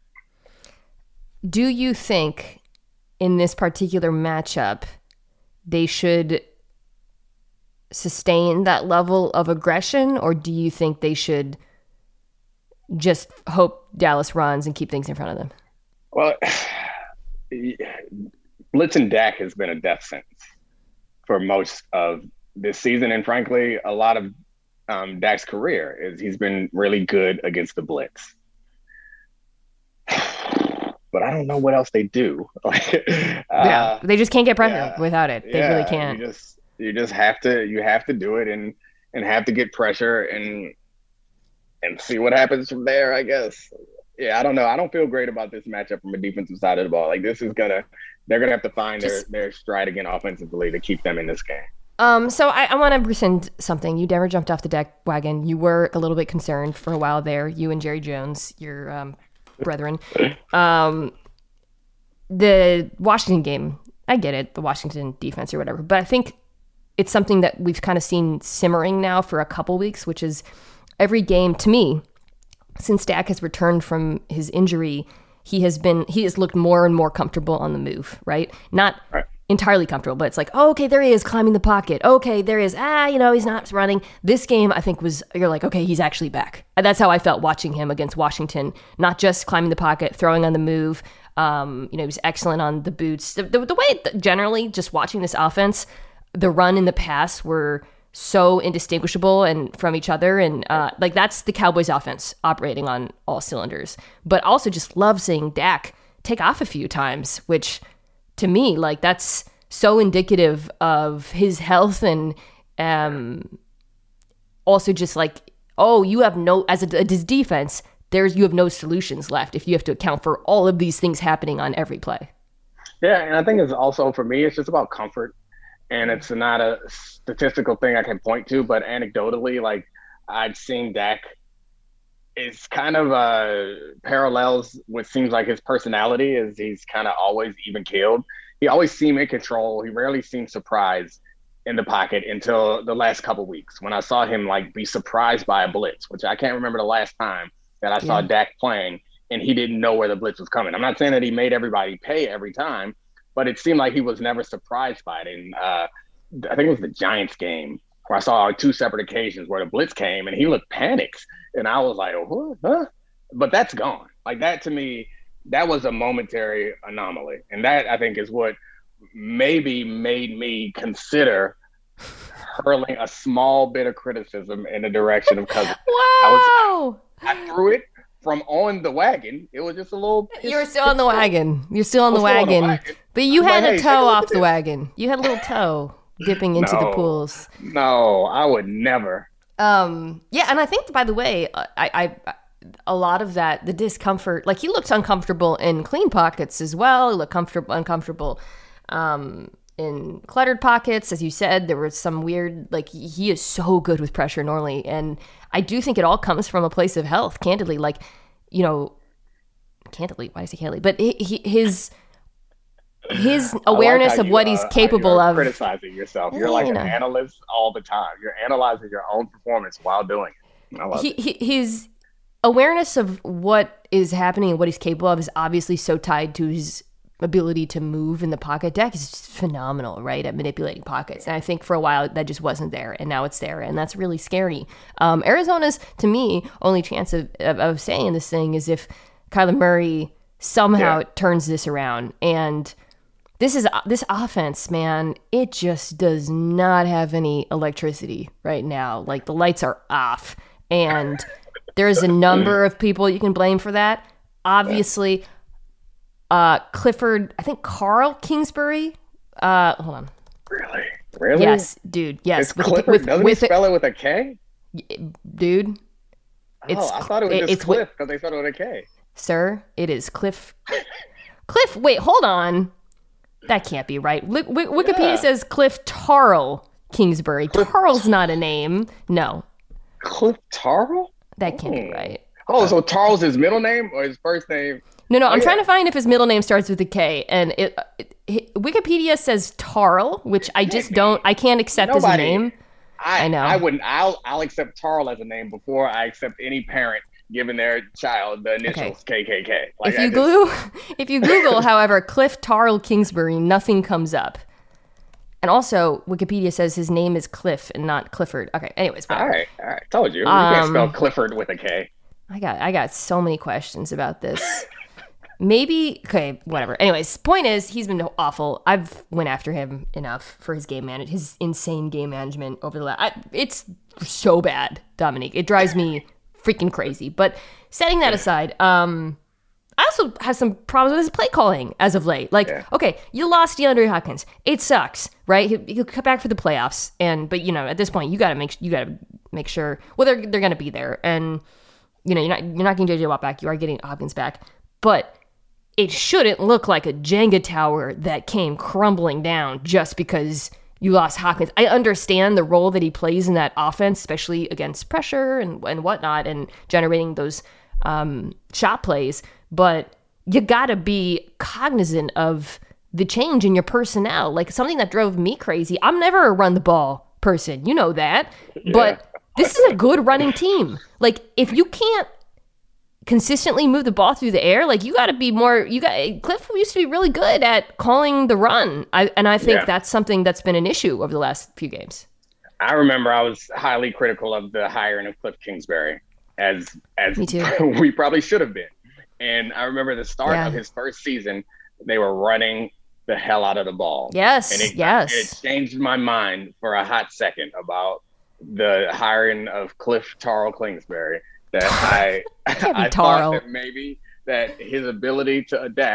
S1: Do you think in this particular matchup they should sustain that level of aggression, or do you think they should just hope Dallas runs and keep things in front of them?
S2: Well, blitzing Dak has been a death sentence for most of this season, and frankly, a lot of um, Dak's career is he's been really good against the blitz. But I don't know what else they do. uh,
S1: yeah, they just can't get pressure
S2: yeah,
S1: without it. They
S2: yeah,
S1: really can't.
S2: You just you just have to you have to do it and and have to get pressure and and see what happens from there, I guess. Yeah, I don't know. I don't feel great about this matchup from a defensive side of the ball. Like this is gonna they're gonna have to find just, their their stride again offensively to keep them in this game.
S1: Um, so I, I want to rescind something. You never jumped off the Dak wagon. You were a little bit concerned for a while there. You and Jerry Jones, your um, brethren. Um, the Washington game, I get it, the Washington defense or whatever, but I think it's something that we've kind of seen simmering now for a couple weeks, which is every game, to me, since Dak has returned from his injury, he has been he has looked more and more comfortable on the move, right? Not right. entirely comfortable, but it's like, oh, okay, there he is climbing the pocket. Okay, there he is. Ah, you know, he's not running. This game, I think, was, you're like, okay, he's actually back. And that's how I felt watching him against Washington. Not just climbing the pocket, throwing on the move. Um, you know, he was excellent on the boots. The, the, the way, that generally, just watching this offense, the run and the pass were so indistinguishable and from each other. And uh, like, that's the Cowboys offense operating on all cylinders. But also just love seeing Dak take off a few times, which to me, like, that's so indicative of his health and um, also just like, oh, you have no, as a, as defense, there's, you have no solutions left if you have to account for all of these things happening on every play.
S2: Yeah, and I think it's also, for me, it's just about comfort. And it's not a statistical thing I can point to, but anecdotally, like, I've seen Dak is kind of uh, parallels what seems like his personality is he's kind of always even keeled. He always seemed in control. He rarely seemed surprised in the pocket until the last couple of weeks when I saw him like be surprised by a blitz, which I can't remember the last time that I saw yeah. Dak playing and he didn't know where the blitz was coming. I'm not saying that he made everybody pay every time, but it seemed like he was never surprised by it. And uh, I think it was the Giants game where I saw on two separate occasions where the blitz came and he looked panicked. And I was like, oh, huh? But that's gone. Like, that to me, that was a momentary anomaly. And that, I think, is what maybe made me consider hurling a small bit of criticism in the direction of Cousins.
S1: Wow.
S2: I, was, I, I threw it from on the wagon. It was just a little.
S1: You're still on the wagon. You're still on the wagon. on the wagon. But you I'm had like, a hey, toe off the wagon. You had a little toe dipping into
S2: no,
S1: the pools.
S2: No, I would never.
S1: Um. Yeah, and I think, by the way, I, I, a lot of that, the discomfort, like, he looked uncomfortable in clean pockets as well. He looked comfortable, uncomfortable um, in cluttered pockets. As you said, there was some weird, like, he is so good with pressure normally. And I do think it all comes from a place of health, candidly. Like, you know, candidly, why did I say candidly? But he, he, his... his awareness like of you, what he's uh, capable of.
S2: Criticizing yourself. You're like you know. an analyst all the time. You're analyzing your own performance while doing it. I love
S1: he,
S2: it.
S1: He, his awareness of what is happening and what he's capable of is obviously so tied to his ability to move in the pocket. Dak is phenomenal, right, at manipulating pockets. And I think for a while that just wasn't there, and now it's there, and that's really scary. Um, Arizona's, to me, only chance of, of, of saying this thing is if Kyler Murray somehow yeah. turns this around. And This is this offense, man, it just does not have any electricity right now. Like, the lights are off. And there's a number of people you can blame for that. Obviously, uh, Clifford, I think Carl Kingsbury. Uh, hold on.
S2: Really? Really?
S1: Yes, dude. Yes.
S2: It's with, Clifford? With, Doesn't with he spell it with a K?
S1: Dude.
S2: It's, oh, I thought it was just it's Cliff because they spelled it with a K.
S1: Sir, it is Cliff. Cliff, wait, hold on. That can't be right. W- w- Wikipedia yeah. says Cliff Tarl Kingsbury. Cliff Tarl's not a name. No.
S2: Cliff Tarl?
S1: That can't oh. be right.
S2: Oh, so Tarl's his middle name or his first name?
S1: No, no.
S2: Oh,
S1: I'm
S2: yeah.
S1: trying to find if his middle name starts with a K. And it, it, it Wikipedia says Tarl, which I just don't. I can't accept Nobody, as a name.
S2: I,
S1: I know.
S2: I wouldn't. I'll I'll accept Tarl as a name before I accept any parent giving their child the initials okay. K K K. Like,
S1: if you
S2: just...
S1: glue, if you Google, however, Cliff Tarl Kingsbury, nothing comes up. And also, Wikipedia says his name is Cliff and not Clifford. Okay, anyways. Whatever.
S2: All right, all right. Told you. You
S1: um,
S2: can't spell Clifford with a K.
S1: I got, I got so many questions about this. Maybe, okay, whatever. Anyways, point is, he's been awful. I've went after him enough for his game management, his insane game management over the last. It's so bad, Dominique. It drives me freaking crazy. But setting that aside, um, I also have some problems with his play calling as of late. Like, yeah. okay, you lost DeAndre Hopkins. It sucks, right? He, he'll come back for the playoffs, and but you know, at this point, you got to make you got to make sure. Well, they're they're going to be there, and you know, you're not you're not getting J J Watt back. You are getting Hopkins back, but it shouldn't look like a Jenga tower that came crumbling down just because you lost Hopkins. I understand the role that he plays in that offense, especially against pressure and, and whatnot, and generating those um, shot plays. But you got to be cognizant of the change in your personnel. Like, something that drove me crazy. I'm never a run the ball person. You know that. Yeah. But this is a good running team. Like, if you can't consistently move the ball through the air, like, you got to be more, you got, Cliff used to be really good at calling the run. I, and I think yeah. that's something that's been an issue over the last few games.
S2: I remember I was highly critical of the hiring of Cliff Kingsbury, as, as
S1: Me too.
S2: we probably should have been. And I remember the start
S1: yeah.
S2: of his first season, they were running the hell out of the ball.
S1: Yes,
S2: and it,
S1: yes.
S2: It changed my mind for a hot second about the hiring of Cliff Tarl Kingsbury. That I I
S1: Tarl.
S2: thought that maybe that his ability to adapt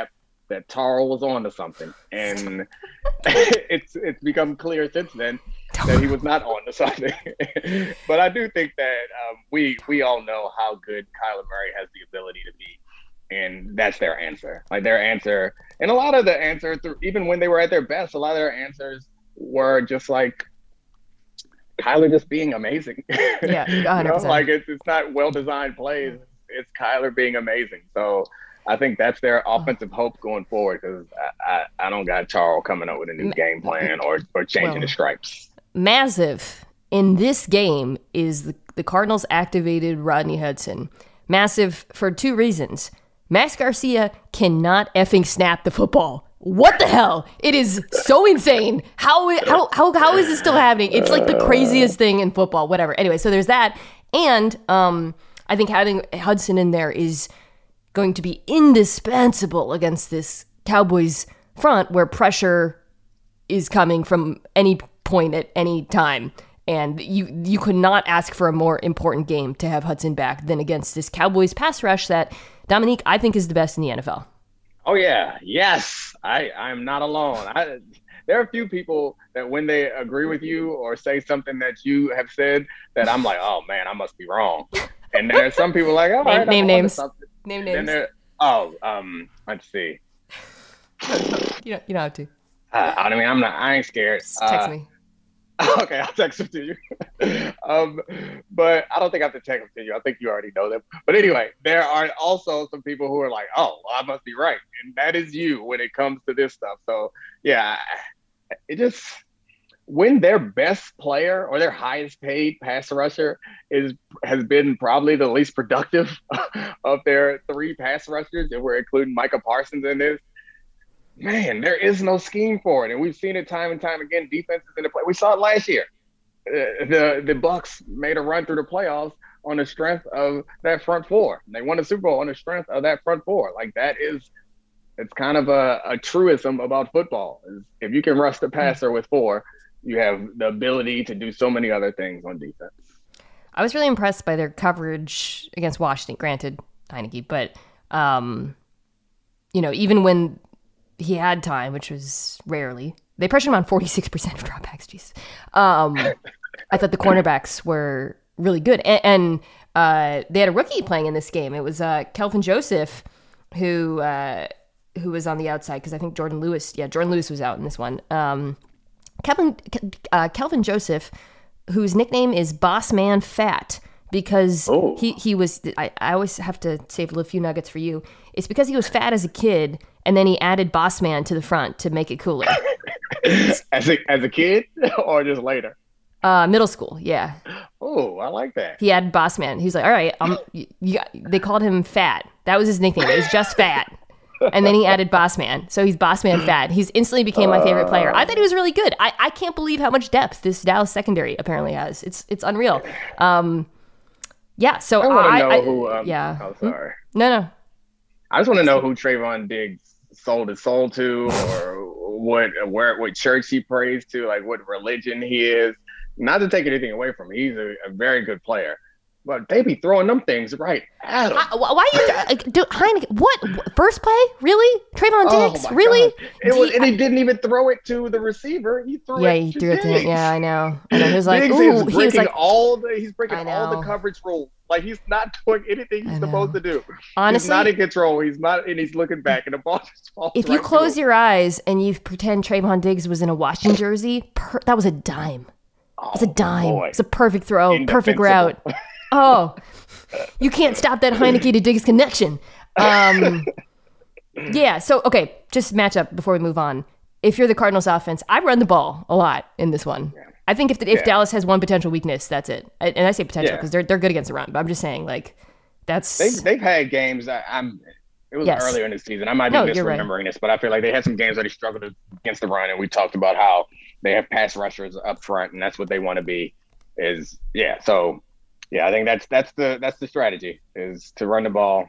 S2: that Tarl was on to something, and it's it's become clear since then that he was not on to something. But I do think that um, we we all know how good Kyler Murray has the ability to be, and that's their answer. Like their answer, and a lot of the answers, even when they were at their best, a lot of their answers were just like Kyler just being amazing.
S1: Yeah, one hundred percent.
S2: You know, like it's it's not well designed plays. It's Kyler being amazing. So I think that's their offensive hope going forward, because I, I, I don't got Charles coming up with a new game plan or, or changing
S1: well,
S2: the stripes.
S1: Massive in this game is the, the Cardinals activated Rodney Hudson. Massive for two reasons. Max Garcia cannot effing snap the football. What the hell? It is so insane. How, how, how, how is this still happening? It's like the craziest thing in football, whatever. Anyway, so there's that. And um, I think having Hudson in there is going to be indispensable against this Cowboys front where pressure is coming from any point at any time. And you you could not ask for a more important game to have Hudson back than against this Cowboys pass rush that, Dominique, I think is the best in the N F L.
S2: Oh, yeah. Yes. I, I'm not alone. I, there are a few people that when they agree with you or say something that you have said that I'm like, oh, man, I must be wrong. And then there's some people like, oh,
S1: name,
S2: right,
S1: name names. Name names.
S2: Oh, um, let's see.
S1: You don't, you don't have to.
S2: Uh, I mean, I'm not. I ain't scared.
S1: Just text
S2: uh,
S1: me.
S2: Okay, I'll text them to you. um, but I don't think I have to text them to you. I think you already know them. But anyway, there are also some people who are like, "Oh, well, I must be right," and that is you when it comes to this stuff. So yeah, it just when their best player or their highest paid pass rusher is has been probably the least productive of their three pass rushers, and we're including Micah Parsons in this. Man, there is no scheme for it, and we've seen it time and time again. Defenses in the play. We saw it last year. Uh, the the Bucs made a run through the playoffs on the strength of that front four. They won the Super Bowl on the strength of that front four. Like that is, it's kind of a, a truism about football. Is if you can rush the passer with four, you have the ability to do so many other things on defense.
S1: I was really impressed by their coverage against Washington. Granted, Heineke, but um, you know, even when he had time, which was rarely, they pressured him on forty-six percent of dropbacks. Jeez. Um, I thought the cornerbacks were really good. And, and uh, they had a rookie playing in this game. It was uh, Kelvin Joseph, who uh, who was on the outside, because I think Jordan Lewis, yeah, Jordan Lewis was out in this one. Um, Kelvin, uh, Kelvin Joseph, whose nickname is Boss Man Fat, because oh. he, he was, I, I always have to save a few nuggets for you. It's because he was fat as a kid, and then he added Boss Man to the front to make it cooler.
S2: as a as a kid or just later?
S1: Uh, middle school, yeah.
S2: Oh, I like that.
S1: He added Boss Man. He's like, all right, um, you, you got, they called him Fat. That was his nickname. It was just Fat. And then he added Boss Man. So he's Boss Man Fat. He's instantly became my favorite player. I thought he was really good. I, I can't believe how much depth this Dallas secondary apparently has. It's it's unreal. Um, yeah, so
S2: I want to
S1: I,
S2: know
S1: I,
S2: who. Um,
S1: yeah.
S2: Oh, sorry.
S1: No, no.
S2: I just want to know who Trayvon Diggs sold his soul to, or what, where, what church he prays to, like what religion he is. Not to take anything away from him, he's a, a very good player, but they be throwing them things right at him.
S1: I, why are you, like, do, Heineke, what, first play? Really? Trayvon Diggs?
S2: Oh
S1: really?
S2: It was, and he didn't even throw it to the receiver. He threw
S1: yeah,
S2: it
S1: he
S2: to
S1: threw it to him.
S2: Diggs.
S1: Yeah, I know. I know. He was like,
S2: Diggs
S1: ooh,
S2: is breaking
S1: he was like,
S2: all the, he's breaking
S1: I
S2: all the
S1: know.
S2: coverage rules. Like he's not doing anything he's supposed to do.
S1: Honestly,
S2: he's not in control. He's not, and he's looking back, and the ball just falls.
S1: If
S2: right
S1: you close
S2: to
S1: your eyes and you pretend Trayvon Diggs was in a Washington jersey, per, that was a dime.
S2: Oh,
S1: It was a dime.
S2: boy.
S1: It's a perfect throw, perfect
S2: Indefensible.
S1: route. Oh, you can't stop that Heineke to Diggs connection. Um, yeah. So okay, just match up before we move on. If you're the Cardinals offense, I run the ball a lot in this one. Yeah. I think if the, if
S2: Yeah.
S1: Dallas has one potential weakness, that's it. I, and I say potential
S2: Yeah.
S1: because they're they're good against the run. But I'm just saying, like, that's
S2: They've, they've had games that I'm. It was
S1: Yes.
S2: earlier in the season. I might be
S1: No, you're right.
S2: misremembering this, but I feel like they had some games that they struggled against the run, and we talked about how they have pass rushers up front, and that's what they want to be. Is yeah. So yeah, I think that's that's the that's the strategy is to run the ball.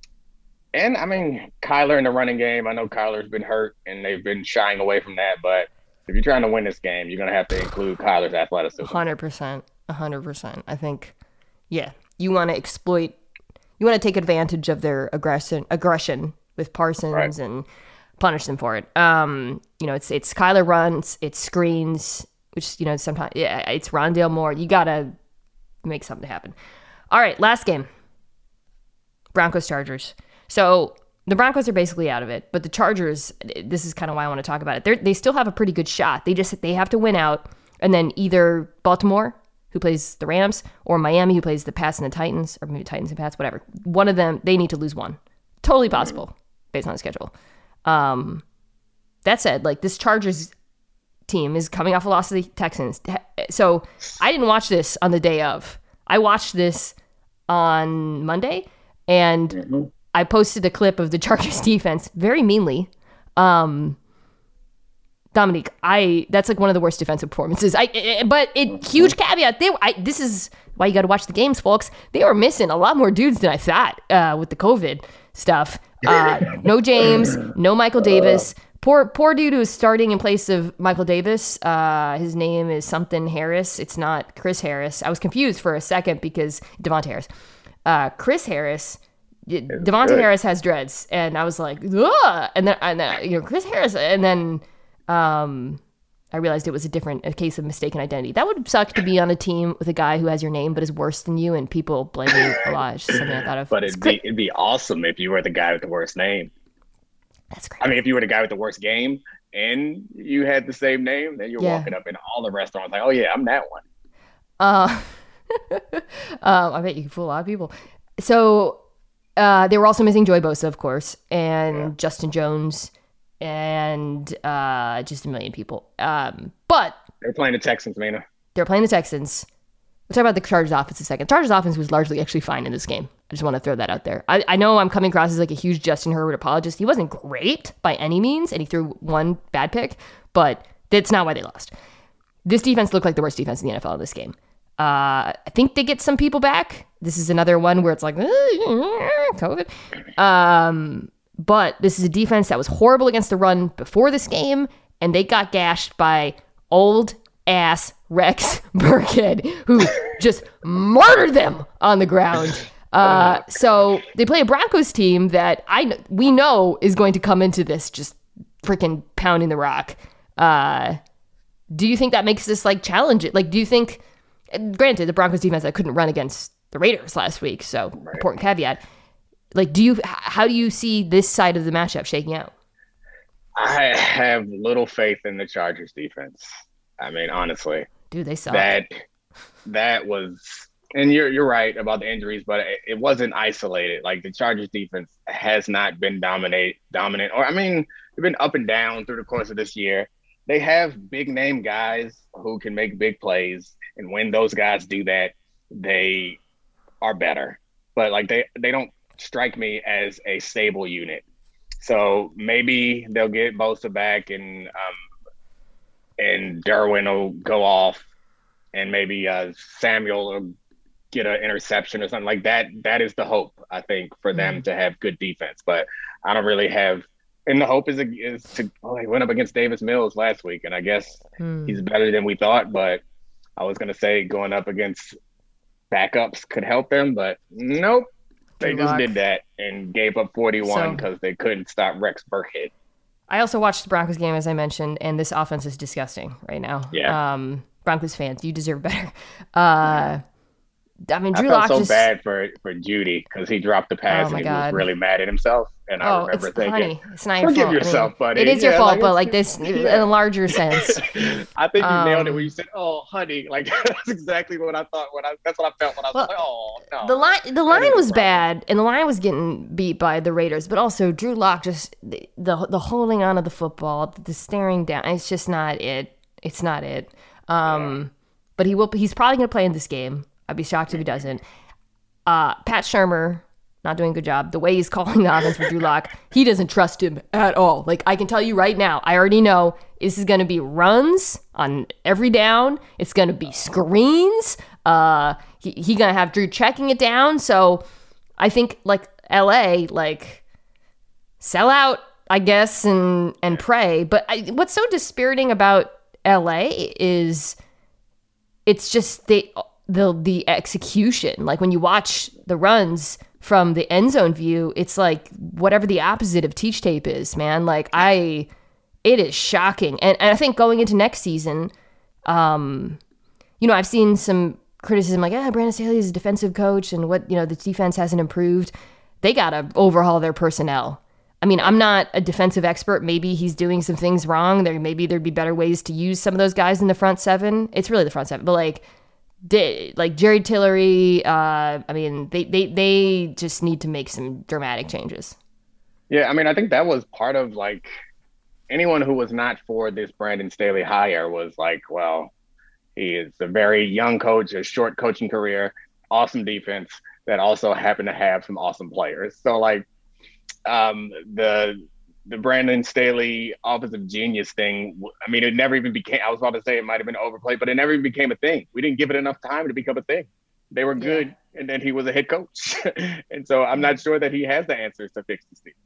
S2: And I mean, Kyler in the running game. I know Kyler's been hurt, and they've been shying away from that. But if you're trying to win this game, you're gonna have to include Kyler's athleticism.
S1: hundred percent, a hundred percent. I think, yeah, you want to exploit, you want to take advantage of their aggression, aggression with Parsons
S2: Right.
S1: and punish them for it. Um, you know, it's it's Kyler runs, it's screens, which, you know, sometimes, yeah, it's Rondale Moore. You got to make something happen. All right, last game. Broncos Chargers. So the Broncos are basically out of it, but the Chargers, this is kind of why I want to talk about it. They they still have a pretty good shot. They just they have to win out, and then either Baltimore, who plays the Rams, or Miami, who plays the Pats and the Titans, or maybe Titans and Pats, whatever. One of them, they need to lose one. Totally possible based on the schedule. Um, that said, like, this Chargers team is coming off a loss to the Texans. So I didn't watch this on the day of. I watched this on Monday, and mm-hmm. I posted a clip of the Chargers defense very meanly. Um, Dominique, I that's like one of the worst defensive performances. I, I but it huge caveat. They, I, this is why you got to watch the games, folks. They were missing a lot more dudes than I thought uh, with the COVID stuff. Uh, no James, no Michael Davis. Poor poor dude who's starting in place of Michael Davis. Uh, his name is something Harris. It's not Chris Harris. I was confused for a second because Devontae Harris. Uh, Chris Harris. Devontae Harris has dreads, and I was like, ugh! and then and then you know Chris Harris, and then um, I realized it was a different a case of mistaken identity. That would suck to be on a team with a guy who has your name but is worse than you, and people blame you a lot. It's just something I thought of.
S2: But it'd be it'd be awesome if you were the guy with the worst name.
S1: That's great.
S2: I mean, if you were the guy with the worst game and you had the same name, then you're yeah. walking up in all the restaurants like, oh yeah, I'm that one.
S1: Uh, um, I bet you can fool a lot of people. So. Uh, they were also missing Joey Bosa, of course, and yeah. Justin Jones, and uh, just a million people. Um, but
S2: they're playing the Texans, Mina.
S1: They're playing the Texans. We'll talk about the Chargers offense in a second. Chargers offense was largely actually fine in this game. I just want to throw that out there. I, I know I'm coming across as like a huge Justin Herbert apologist. He wasn't great by any means, and he threw one bad pick, but that's not why they lost. This defense looked like the worst defense in the N F L in this game. Uh, I think they get some people back. This is another one where it's like, COVID. Um, but this is a defense that was horrible against the run before this game, and they got gashed by old ass Rex Burkhead, who just murdered them on the ground. Uh, so they play a Broncos team that I we know is going to come into this just freaking pounding the rock. Uh, do you think that makes this like challenge it? Like, do you think? Granted, the Broncos defense that couldn't run against the Raiders last week, so right. important caveat. Like, do you? How do you see this side of the matchup shaking out?
S2: I have little faith in the Chargers defense. I mean, honestly,
S1: dude, they suck.
S2: That that was, and you're you're right about the injuries, but it, it wasn't isolated. Like the Chargers defense has not been dominate dominant, or I mean, they've been up and down through the course of this year. They have big name guys who can make big plays. And when those guys do that, they are better. But like they, they don't strike me as a stable unit. So maybe they'll get Bosa back and um, and Derwin will go off, and maybe uh, Samuel will get an interception or something like that. That is the hope, I think, for them mm. to have good defense. But I don't really have. And the hope is is to. Oh, he went up against Davis Mills last week, and I guess mm. he's better than we thought, but. I was going to say going up against backups could help them, but nope. They Good just luck. did that and gave up forty-one because so, they couldn't stop Rex Burkhead.
S1: I also watched the Broncos game, as I mentioned, and this offense is disgusting right now.
S2: Yeah.
S1: Um, Broncos fans, you deserve better. Uh, I mean, Drew
S2: I felt
S1: Lock
S2: so
S1: just...
S2: bad for, for Judy because he dropped the pass
S1: oh
S2: and he
S1: God.
S2: was really mad at himself. And I
S1: oh,
S2: remember
S1: it's,
S2: thinking,
S1: honey, it's not your
S2: forgive
S1: fault.
S2: yourself,
S1: I mean,
S2: buddy.
S1: It is
S2: yeah,
S1: your fault,
S2: like,
S1: but like this yeah. in a larger sense.
S2: I think you um, nailed it when you said, "Oh, honey." Like that's exactly what I thought. When I that's what I felt when I was well, like, "Oh, no."
S1: The line, the line was bad, and the line was getting beat by the Raiders, but also Drew Lock just the the, the holding on of the football, the staring down. It's just not it. It's not it. Um, yeah. But he will. He's probably going to play in this game. I'd be shocked if he doesn't. Uh, Pat Shurmur, not doing a good job. The way he's calling the offense for Drew Lock, he doesn't trust him at all. Like, I can tell you right now, I already know this is going to be runs on every down. It's going to be screens. Uh, he he going to have Drew checking it down. So I think, like, L A, like, sell out, I guess, and, and pray. But I, what's so dispiriting about L A is it's just they... the the execution. Like when you watch the runs from the end zone view, it's like whatever the opposite of teach tape is, man. Like I, it is shocking. And, and I think going into next season, um, you know, I've seen some criticism like, ah, Brandon Staley is a defensive coach and what, you know, the defense hasn't improved. They got to overhaul their personnel. I mean, I'm not a defensive expert. Maybe he's doing some things wrong. There, maybe there'd be better ways to use some of those guys in the front seven. It's really the front seven, but like, They, like Jerry Tillery, uh, I mean, they, they they just need to make some dramatic changes.
S2: Yeah, I mean, I think that was part of like anyone who was not for this Brandon Staley hire was like, well, he is a very young coach, a short coaching career, awesome defense that also happened to have some awesome players. So like um, the the Brandon Staley offensive genius thing, I mean, it never even became, I was about to say it might have been overplayed, but it never even became a thing. We didn't give it enough time to become a thing. They were good, yeah. And then he was a head coach. And so I'm not sure that he has the answers to fix this team.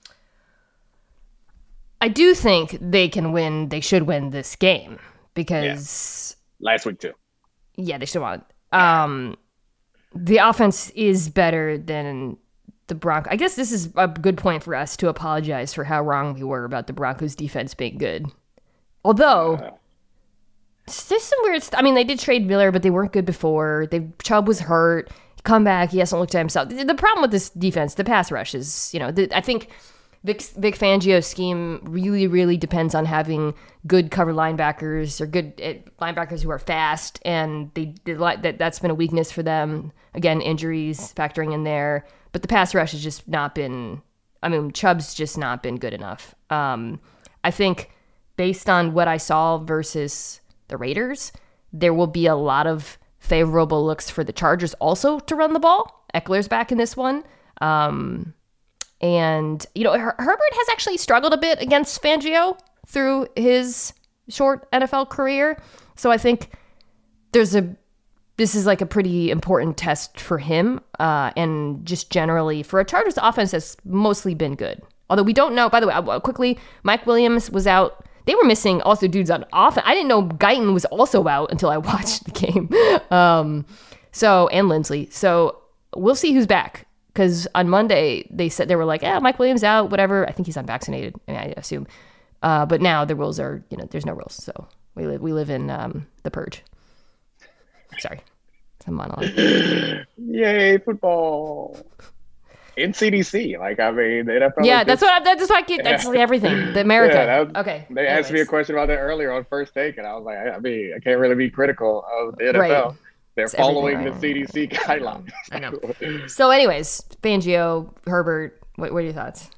S1: I do think they can win, they should win this game because...
S2: Yeah. Last week too.
S1: Yeah, they should win. Um, the offense is better than... the Broncos. I guess this is a good point for us to apologize for how wrong we were about the Broncos defense being good. Although, uh, there's some weird stuff. I mean, they did trade Miller, but they weren't good before. They Chubb was hurt. He come back. He hasn't looked at himself. The, the problem with this defense, the pass rush is, you know, the, I think Vic, Vic Fangio's scheme really, really depends on having good cover linebackers or good uh, linebackers who are fast, and they, they that that's been a weakness for them. Again, injuries factoring in there. But the pass rush has just not been, I mean, Chubb's just not been good enough. Um, I think based on what I saw versus the Raiders, there will be a lot of favorable looks for the Chargers also to run the ball. Eckler's back in this one. Um, and, you know, Her- Herbert has actually struggled a bit against Fangio through his short N F L career. So I think there's a This is like a pretty important test for him, uh, and just generally for a Chargers offense that's mostly been good. Although we don't know, by the way, uh, quickly, Mike Williams was out. They were missing also dudes on offense. I didn't know Guyton was also out until I watched the game. Um, so, and Lindsley. So we'll see who's back. Because on Monday, they said, they were like, yeah, Mike Williams out, whatever. I think he's unvaccinated, I, mean, I assume. Uh, but now the rules are, you know, there's no rules. So we live, we live in um, the purge. Sorry. It's a monologue.
S2: Yay, football. In C D C. Like, I mean, the N F L.
S1: Yeah, that's what I, that's what I get. That's yeah. everything. The America. Yeah, was, okay.
S2: They Anyways. asked me a question about that earlier on First Take, and I was like, I mean, I can't really be critical of the N F L. Right. They're it's following the C D C guidelines.
S1: I know. I know. So, anyways, Fangio, Herbert, what, what are your thoughts?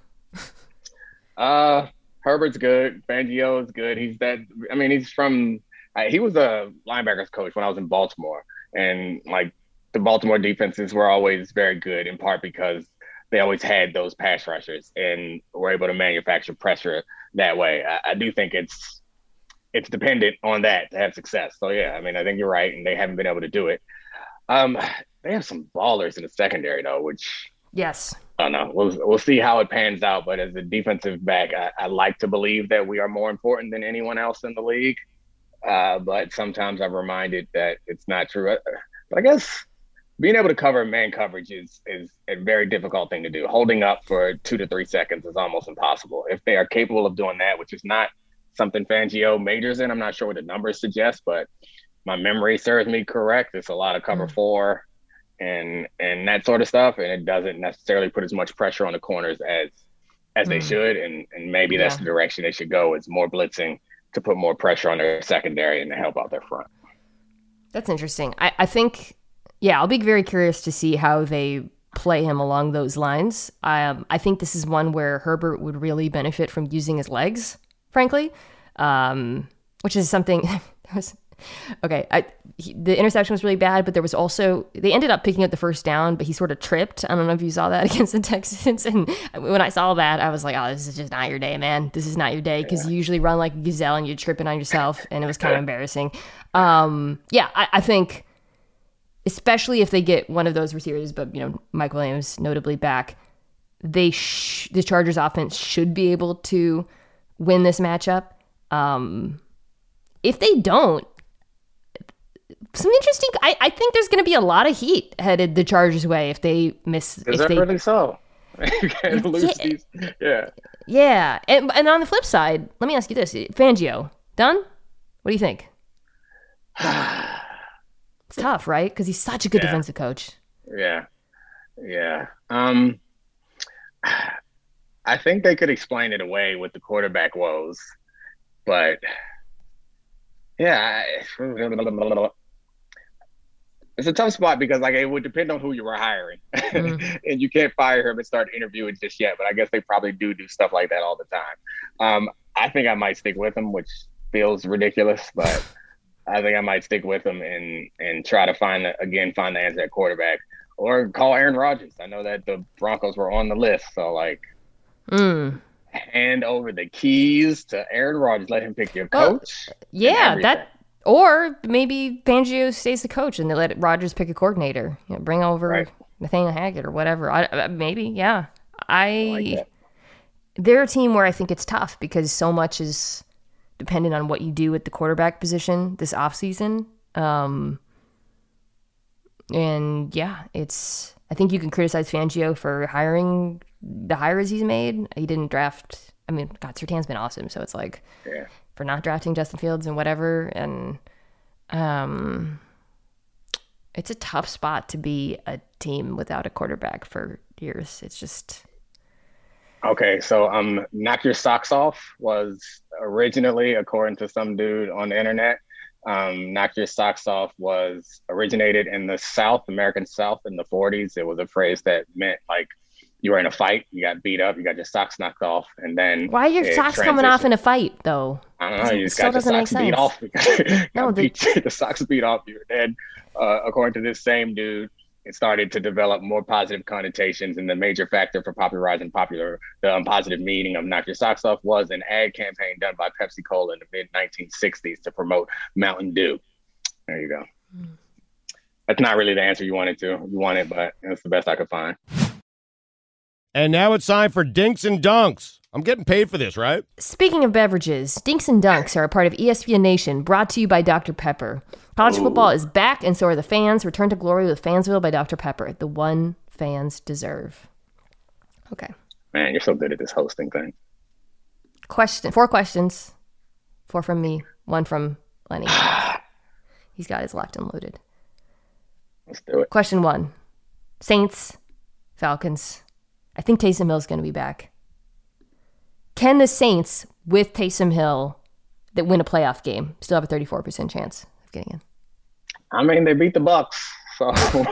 S2: Uh, Herbert's good. Fangio is good. He's that, I mean, he's from, uh, he was a linebackers coach when I was in Baltimore. And like the Baltimore defenses were always very good, in part because they always had those pass rushers and were able to manufacture pressure that way. I, I do think it's it's dependent on that to have success. So yeah, I mean, I think you're right, and they haven't been able to do it. Um, they have some ballers in the secondary though, which
S1: yes,
S2: I don't know. We'll we'll see how it pans out. But as a defensive back, I, I like to believe that we are more important than anyone else in the league. Uh, but sometimes I'm reminded that it's not true. But I guess being able to cover man coverage is is a very difficult thing to do. Holding up for two to three seconds is almost impossible. If they are capable of doing that, which is not something Fangio majors in, I'm not sure what the numbers suggest, but my memory serves me correct. It's a lot of cover mm. four and and that sort of stuff, and it doesn't necessarily put as much pressure on the corners as as mm. they should. And and maybe yeah. that's the direction they should go. Is more blitzing to put more pressure on their secondary and to help out their front.
S1: That's interesting. I, I think, yeah, I'll be very curious to see how they play him along those lines. Um, I think this is one where Herbert would really benefit from using his legs, frankly, um, which is something that was, okay, I, he, the interception was really bad, but there was also, they ended up picking up the first down, but he sort of tripped. I don't know if you saw that against the Texans. And when I saw that, I was like, oh, this is just not your day, man. This is not your day, because yeah. you usually run like a gazelle and you're tripping on yourself, and it was kind of embarrassing. Um, yeah, I, I think, especially if they get one of those receivers, but, you know, Mike Williams notably back, they sh- the Chargers offense should be able to win this matchup. Um, if they don't, some interesting. I, I think there's going to be a lot of heat headed the Chargers' way if they miss.
S2: Is
S1: if
S2: that
S1: they,
S2: really so? You can't lose
S1: yeah.
S2: these. Yeah.
S1: Yeah, and and on the flip side, let me ask you this: Fangio done? What do you think? It's tough, right? Because he's such a good
S2: Yeah.
S1: defensive coach.
S2: Yeah. Yeah. Um, I think they could explain it away with the quarterback woes, but yeah, I- it's a tough spot because like it would depend on who you were hiring, mm. and you can't fire him and start interviewing just yet. But I guess they probably do do stuff like that all the time. Um, I think I might stick with him, which feels ridiculous, but I think I might stick with him and and try to find the, again find the answer at quarterback or call Aaron Rodgers. I know that the Broncos were on the list, so like
S1: mm.
S2: hand over the keys to Aaron Rodgers, let him pick your coach.
S1: Well, yeah, that. Or maybe Fangio stays the coach and they let Rodgers pick a coordinator. You know, bring over right. Nathaniel Hackett or whatever. I, maybe, yeah. I, I like they're a team where I think it's tough because so much is dependent on what you do at the quarterback position this offseason. Um, and yeah, it's. I think you can criticize Fangio for hiring the hires he's made. He didn't draft. I mean, God, Surtain's been awesome, so it's like.
S2: Yeah. For
S1: not drafting Justin Fields and whatever. And um, it's a tough spot to be a team without a quarterback for years. It's just.
S2: Okay, so um, Knock Your Socks Off was originally, according to some dude on the internet, um, Knock Your Socks Off was originated in the South, American South in the forties. It was a phrase that meant like, you were in a fight, you got beat up, you got your socks knocked off, and then
S1: why are your socks coming off in a fight though?
S2: I don't know. You just got your socks beat off. no, the... beat, the socks beat off you, and uh, according to this same dude, it started to develop more positive connotations, and the major factor for popularizing popular the um, positive meaning of "knock your socks off" was an ad campaign done by Pepsi Cola in the mid nineteen sixties to promote Mountain Dew. There you go. Mm. That's not really the answer you wanted to. You wanted, but that's the best I could find.
S5: And now it's time for Dinks and Dunks. I'm getting paid for this, right?
S1: Speaking of beverages, Dinks and Dunks are a part of E S P N Nation, brought to you by Doctor Pepper. College Ooh. Football is back, and so are the fans. Return to glory with Fansville by Doctor Pepper, the one fans deserve. Okay.
S2: Man, you're so good at this hosting thing.
S1: Question. Four questions. Four from me, one from Lenny. He's got his locked and loaded.
S2: Let's do it.
S1: Question one. Saints, Falcons. I think Taysom Hill's going to be back. Can the Saints, with Taysom Hill, that win a playoff game, still have a thirty-four percent chance of getting in?
S2: I mean, they beat the Bucks, so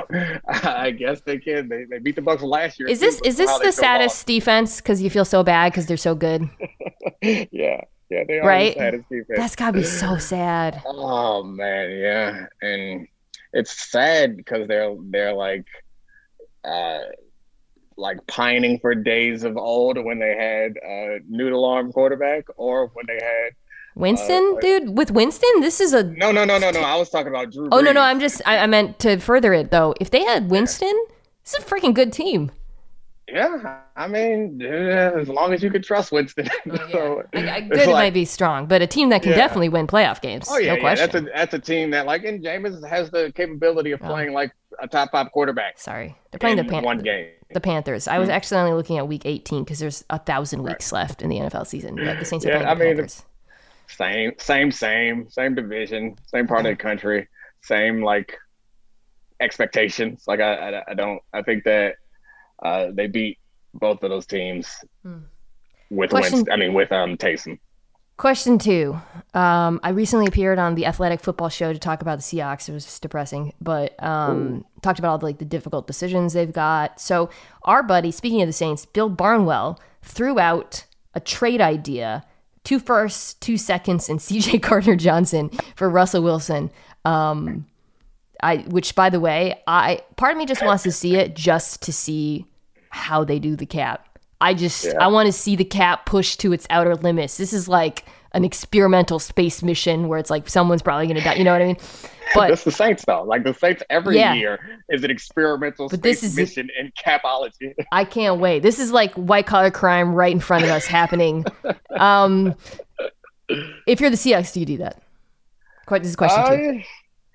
S2: I guess they can. They, they beat the Bucks last year.
S1: Is this is this the saddest off. defense because you feel so bad because they're so good?
S2: yeah, yeah, they are
S1: right?
S2: the saddest defense.
S1: That's got to be so sad.
S2: Oh man, yeah, and it's sad because they're they're like. Uh, like pining for days of old when they had a noodle arm quarterback or when they had
S1: Winston, uh, dude, with Winston, this is a
S2: no, no, no, no, no. I was talking about Drew.
S1: Oh
S2: Brees.
S1: no, no, I'm just I, I meant to further it though. If they had Winston, yeah. This is a freaking good team.
S2: Yeah, I mean, yeah, as long as you could trust Winston.
S1: Oh, yeah.
S2: so,
S1: I, I, good, it like, might be strong, but a team that can yeah. definitely win playoff games.
S2: Oh yeah,
S1: no question.
S2: Yeah, that's a that's a team that like, and Jameis has the capability of playing oh. like a top five quarterback.
S1: Sorry, they're playing the Pan-
S2: one game.
S1: The Panthers. I was mm-hmm. accidentally looking at week eighteen because there's a thousand weeks right. left in the N F L season. But the Saints are
S2: yeah,
S1: playing
S2: I
S1: the
S2: mean,
S1: Panthers.
S2: Same, same, same, same division, same part of the country, same like expectations. Like I, I, I don't. I think that uh, they beat both of those teams hmm. with
S1: Question,
S2: Winston, I mean, with um Taysom.
S1: Question two. Um, I recently appeared on the Athletic Football Show to talk about the Seahawks. It was just depressing, but um, talked about all the, like the difficult decisions they've got. So our buddy, speaking of the Saints, Bill Barnwell threw out a trade idea: two firsts, two seconds, and C J Gardner-Johnson for Russell Wilson. Um, I, which, by the way, I part of me just wants to see it just to see how they do the cap. I just, yeah. I want to see the cap pushed to its outer limits. This is like an experimental space mission where it's like someone's probably going to die. You know what I mean? But
S2: that's the Saints, though. Like the Saints every
S1: yeah.
S2: year is an experimental
S1: but
S2: space
S1: this is
S2: mission in capology.
S1: I can't wait. This is like white collar crime right in front of us happening. Um, if you're the Seahawks, do you do that? This is question
S2: uh,
S1: two.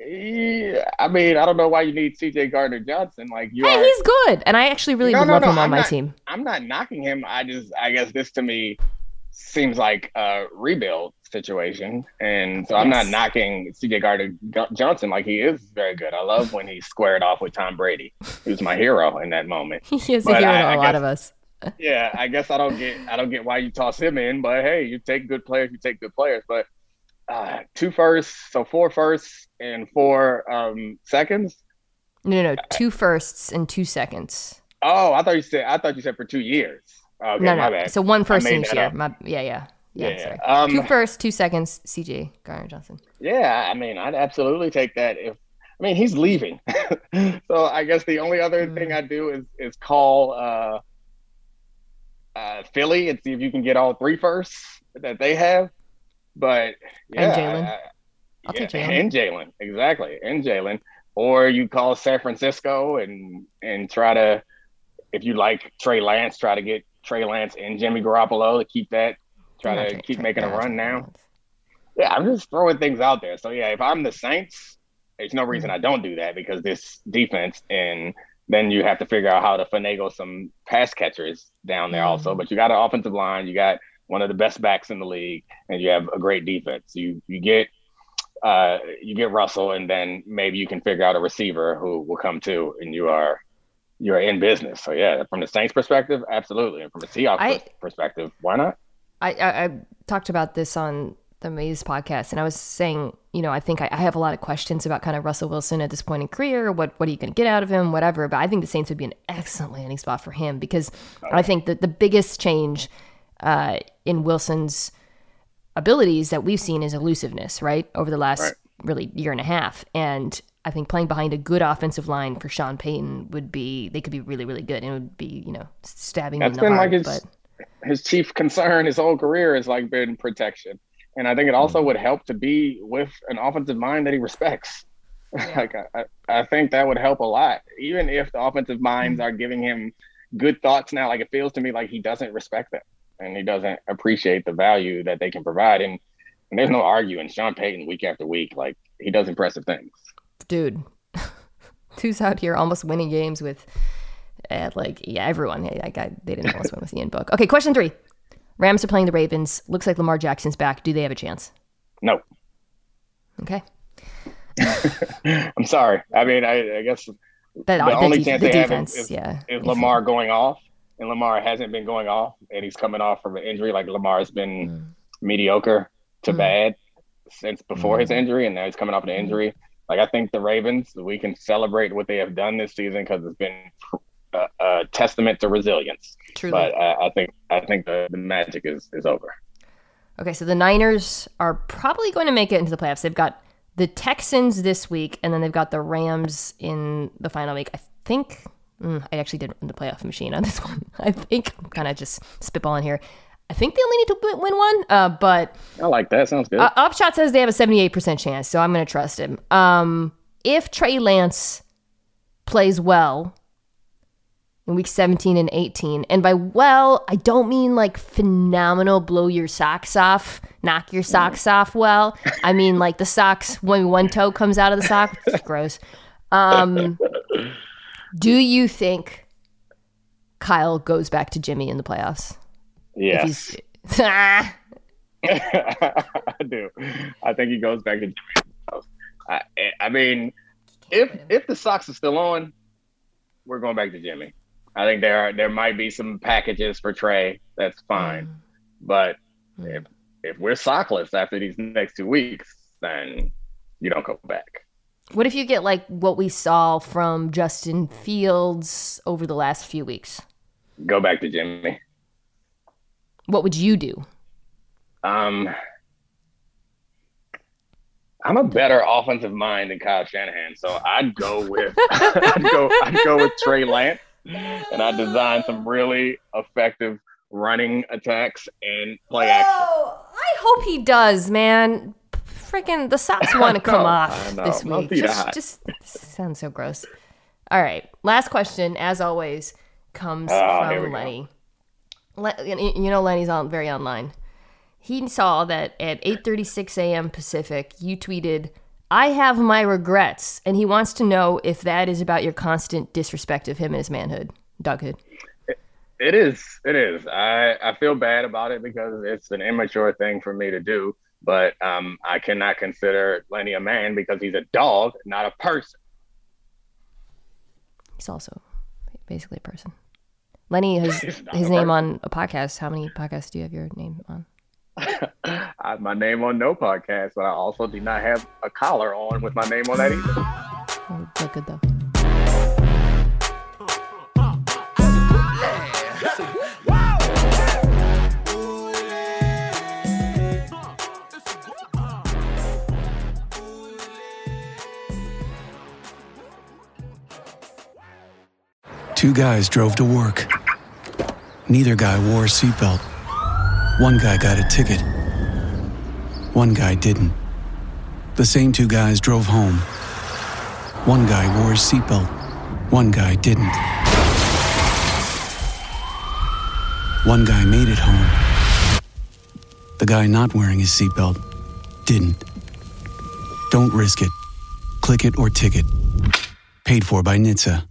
S2: Yeah, I mean, I don't know why you need C J Gardner Johnson. Like you
S1: Hey,
S2: are.
S1: he's good, and I actually really
S2: No,
S1: would
S2: no,
S1: love
S2: no.
S1: him on
S2: I'm
S1: my
S2: not.
S1: team.
S2: I'm not knocking him. I just, I guess this to me seems like a rebuild situation, and so I'm not
S1: Yes.
S2: knocking C J Gardner Johnson. Like he is very good. I love when he squared off with Tom Brady. He was my hero in that moment.
S1: He is a
S2: But
S1: hero
S2: I-
S1: to a
S2: I
S1: lot
S2: guess-
S1: of us.
S2: Yeah, I guess I don't get I don't get why you toss him in, but hey, you take good players, you take good players. But uh, two firsts, so four firsts and four um, seconds.
S1: No, no, no, two firsts and two seconds.
S2: Oh, I thought you said I thought you said for two years. Okay,
S1: no,
S2: my
S1: no.
S2: bad.
S1: So one first
S2: made
S1: in each
S2: that
S1: year.
S2: up.
S1: My, yeah, yeah, yeah.
S2: Yeah,
S1: sorry.
S2: um,
S1: two firsts, two seconds. C J Gardner Johnson.
S2: Yeah, I mean, I'd absolutely take that. If I mean, he's leaving, so I guess the only other
S1: Mm.
S2: thing I do is is call uh, uh, Philly and see if you can get all three firsts that they have. But yeah,
S1: And Jalen.
S2: I- I-
S1: I'll
S2: yeah,
S1: take Jalen.
S2: and Jalen, exactly, and Jalen. Or you call San Francisco and and try to, if you like Trey Lance, try to get Trey Lance and Jimmy Garoppolo to keep that, try
S1: I'm not
S2: to
S1: taking
S2: keep
S1: Trey-
S2: making a
S1: yeah,
S2: run
S1: Trey
S2: now.
S1: Lance.
S2: Yeah, I'm just throwing things out there. So yeah, if I'm the Saints, there's no reason
S1: Mm.
S2: I don't do that because this defense, and then you have to figure out how to finagle some pass catchers down there also.
S1: Mm.
S2: But you got an offensive line, you got one of the best backs in the league, and you have a great defense. You you get uh you get Russell, and then maybe you can figure out a receiver who will come too, and you are you're in business. So yeah, from the Saints perspective, absolutely, and from the Seahawks
S1: I-
S2: perspective, why not?
S1: I, I, I talked about this on the Maze podcast, and I was saying, you know, I think I, I have a lot of questions about kind of Russell Wilson at this point in career. What what are you going to get out of him? Whatever. But I think the Saints would be an excellent landing spot for him because I think that the biggest change uh, in Wilson's abilities that we've seen is elusiveness, right, over the last
S2: Right.
S1: really year and a half. And I think playing behind a good offensive line for Sean Payton would be, they could be really, really good. And it would be, you know, stabbing
S2: That's
S1: me in the
S2: been
S1: heart.
S2: like his
S1: but
S2: his chief concern his whole career has like been protection, and I think it also would help to be with an offensive mind that he respects. like I, I I think that would help a lot, even if the offensive minds are giving him good thoughts now. Like it feels to me like he doesn't respect them and he doesn't appreciate the value that they can provide. And, and there's no arguing Sean Payton week after week. Like he does impressive things.
S1: dude, who's out here almost winning games with, uh, like, yeah, everyone. Hey, that guy, they didn't almost win with Ian Book. Okay, question three. Rams are playing the Ravens. Looks like Lamar Jackson's back. Do they have a chance?
S2: No,
S1: Okay.
S2: I'm sorry. I mean, I, I guess
S1: That,
S2: the only
S1: def-
S2: chance
S1: the
S2: they have
S1: defense,
S2: is, is,
S1: yeah.
S2: is Lamar going off, and Lamar hasn't been going off, and he's coming off from an injury. Like Lamar's been
S1: Mm.
S2: mediocre to
S1: Mm.
S2: bad since before his
S1: Mm.
S2: injury, and now he's coming off an injury. Like I think the Ravens, we can celebrate what they have done this season because it's been a, a testament to resilience.
S1: Truly.
S2: But uh, I think I think the, the magic is is over.
S1: Okay, so the Niners are probably going to make it into the playoffs. They've got the Texans this week, and then they've got the Rams in the final week. I think mm, I actually did run the playoff machine on this one. I think I'm kind of just spitballing here. I think they only need to w- win one, uh, but
S2: I like that. Sounds good.
S1: uh, Upshot says they have a seventy-eight percent chance, so I'm going to trust him. Um, if Trey Lance plays well in week seventeen and eighteen, and by well, I don't mean like phenomenal, blow your socks off, knock your socks off well. I mean like the socks, when one toe comes out of the sock, which is gross. Um, do you think Kyle goes back to Jimmy in the playoffs?
S2: yes,
S1: If he's-
S2: I do. I think he goes back to Jimmy. I, I mean, if if the socks are still on, we're going back to Jimmy. I think there are, there might be some packages for Trey. That's fine, but
S1: Mm.
S2: if if we're sockless after these next two weeks, then you don't go back.
S1: What if you get like what we saw from Justin Fields over the last few weeks?
S2: Go back to Jimmy.
S1: What would you do?
S2: Um, I'm a better offensive mind than Kyle Shanahan, so I'd go with I'd go I'd go with Trey Lance, and I'd design some really effective running attacks and play action.
S1: Oh, I hope he does, man. Freaking the socks want to come
S2: know,
S1: off
S2: I know.
S1: this
S2: My
S1: week.
S2: feet are
S1: Just,
S2: hot.
S1: just sounds so gross. All right, last question, as always, comes
S2: Oh, here we
S1: from
S2: go.
S1: Lenny. Le- you know, Lenny's on very online. He saw that at eight thirty-six a.m. Pacific, you tweeted, I have my regrets, and he wants to know if that is about your constant disrespect of him and his manhood. Doug Hood.
S2: It, it is. It is. I, I feel bad about it because it's an immature thing for me to do, but um, I cannot consider Lenny a man because he's a dog, not a person.
S1: He's also basically a person. Lenny has his name person. On a podcast. How many podcasts do you have your name on?
S2: I have my name on no podcast, but I also do not have a collar on with my name on that either.
S1: Oh, look good though.
S4: Two guys drove to work. Neither guy wore a seatbelt. One guy got a ticket. One guy didn't. The same two guys drove home. One guy wore a seatbelt. One guy didn't. One guy made it home. The guy not wearing his seatbelt didn't. Don't risk it. Click it or ticket. Paid for by N H T S A.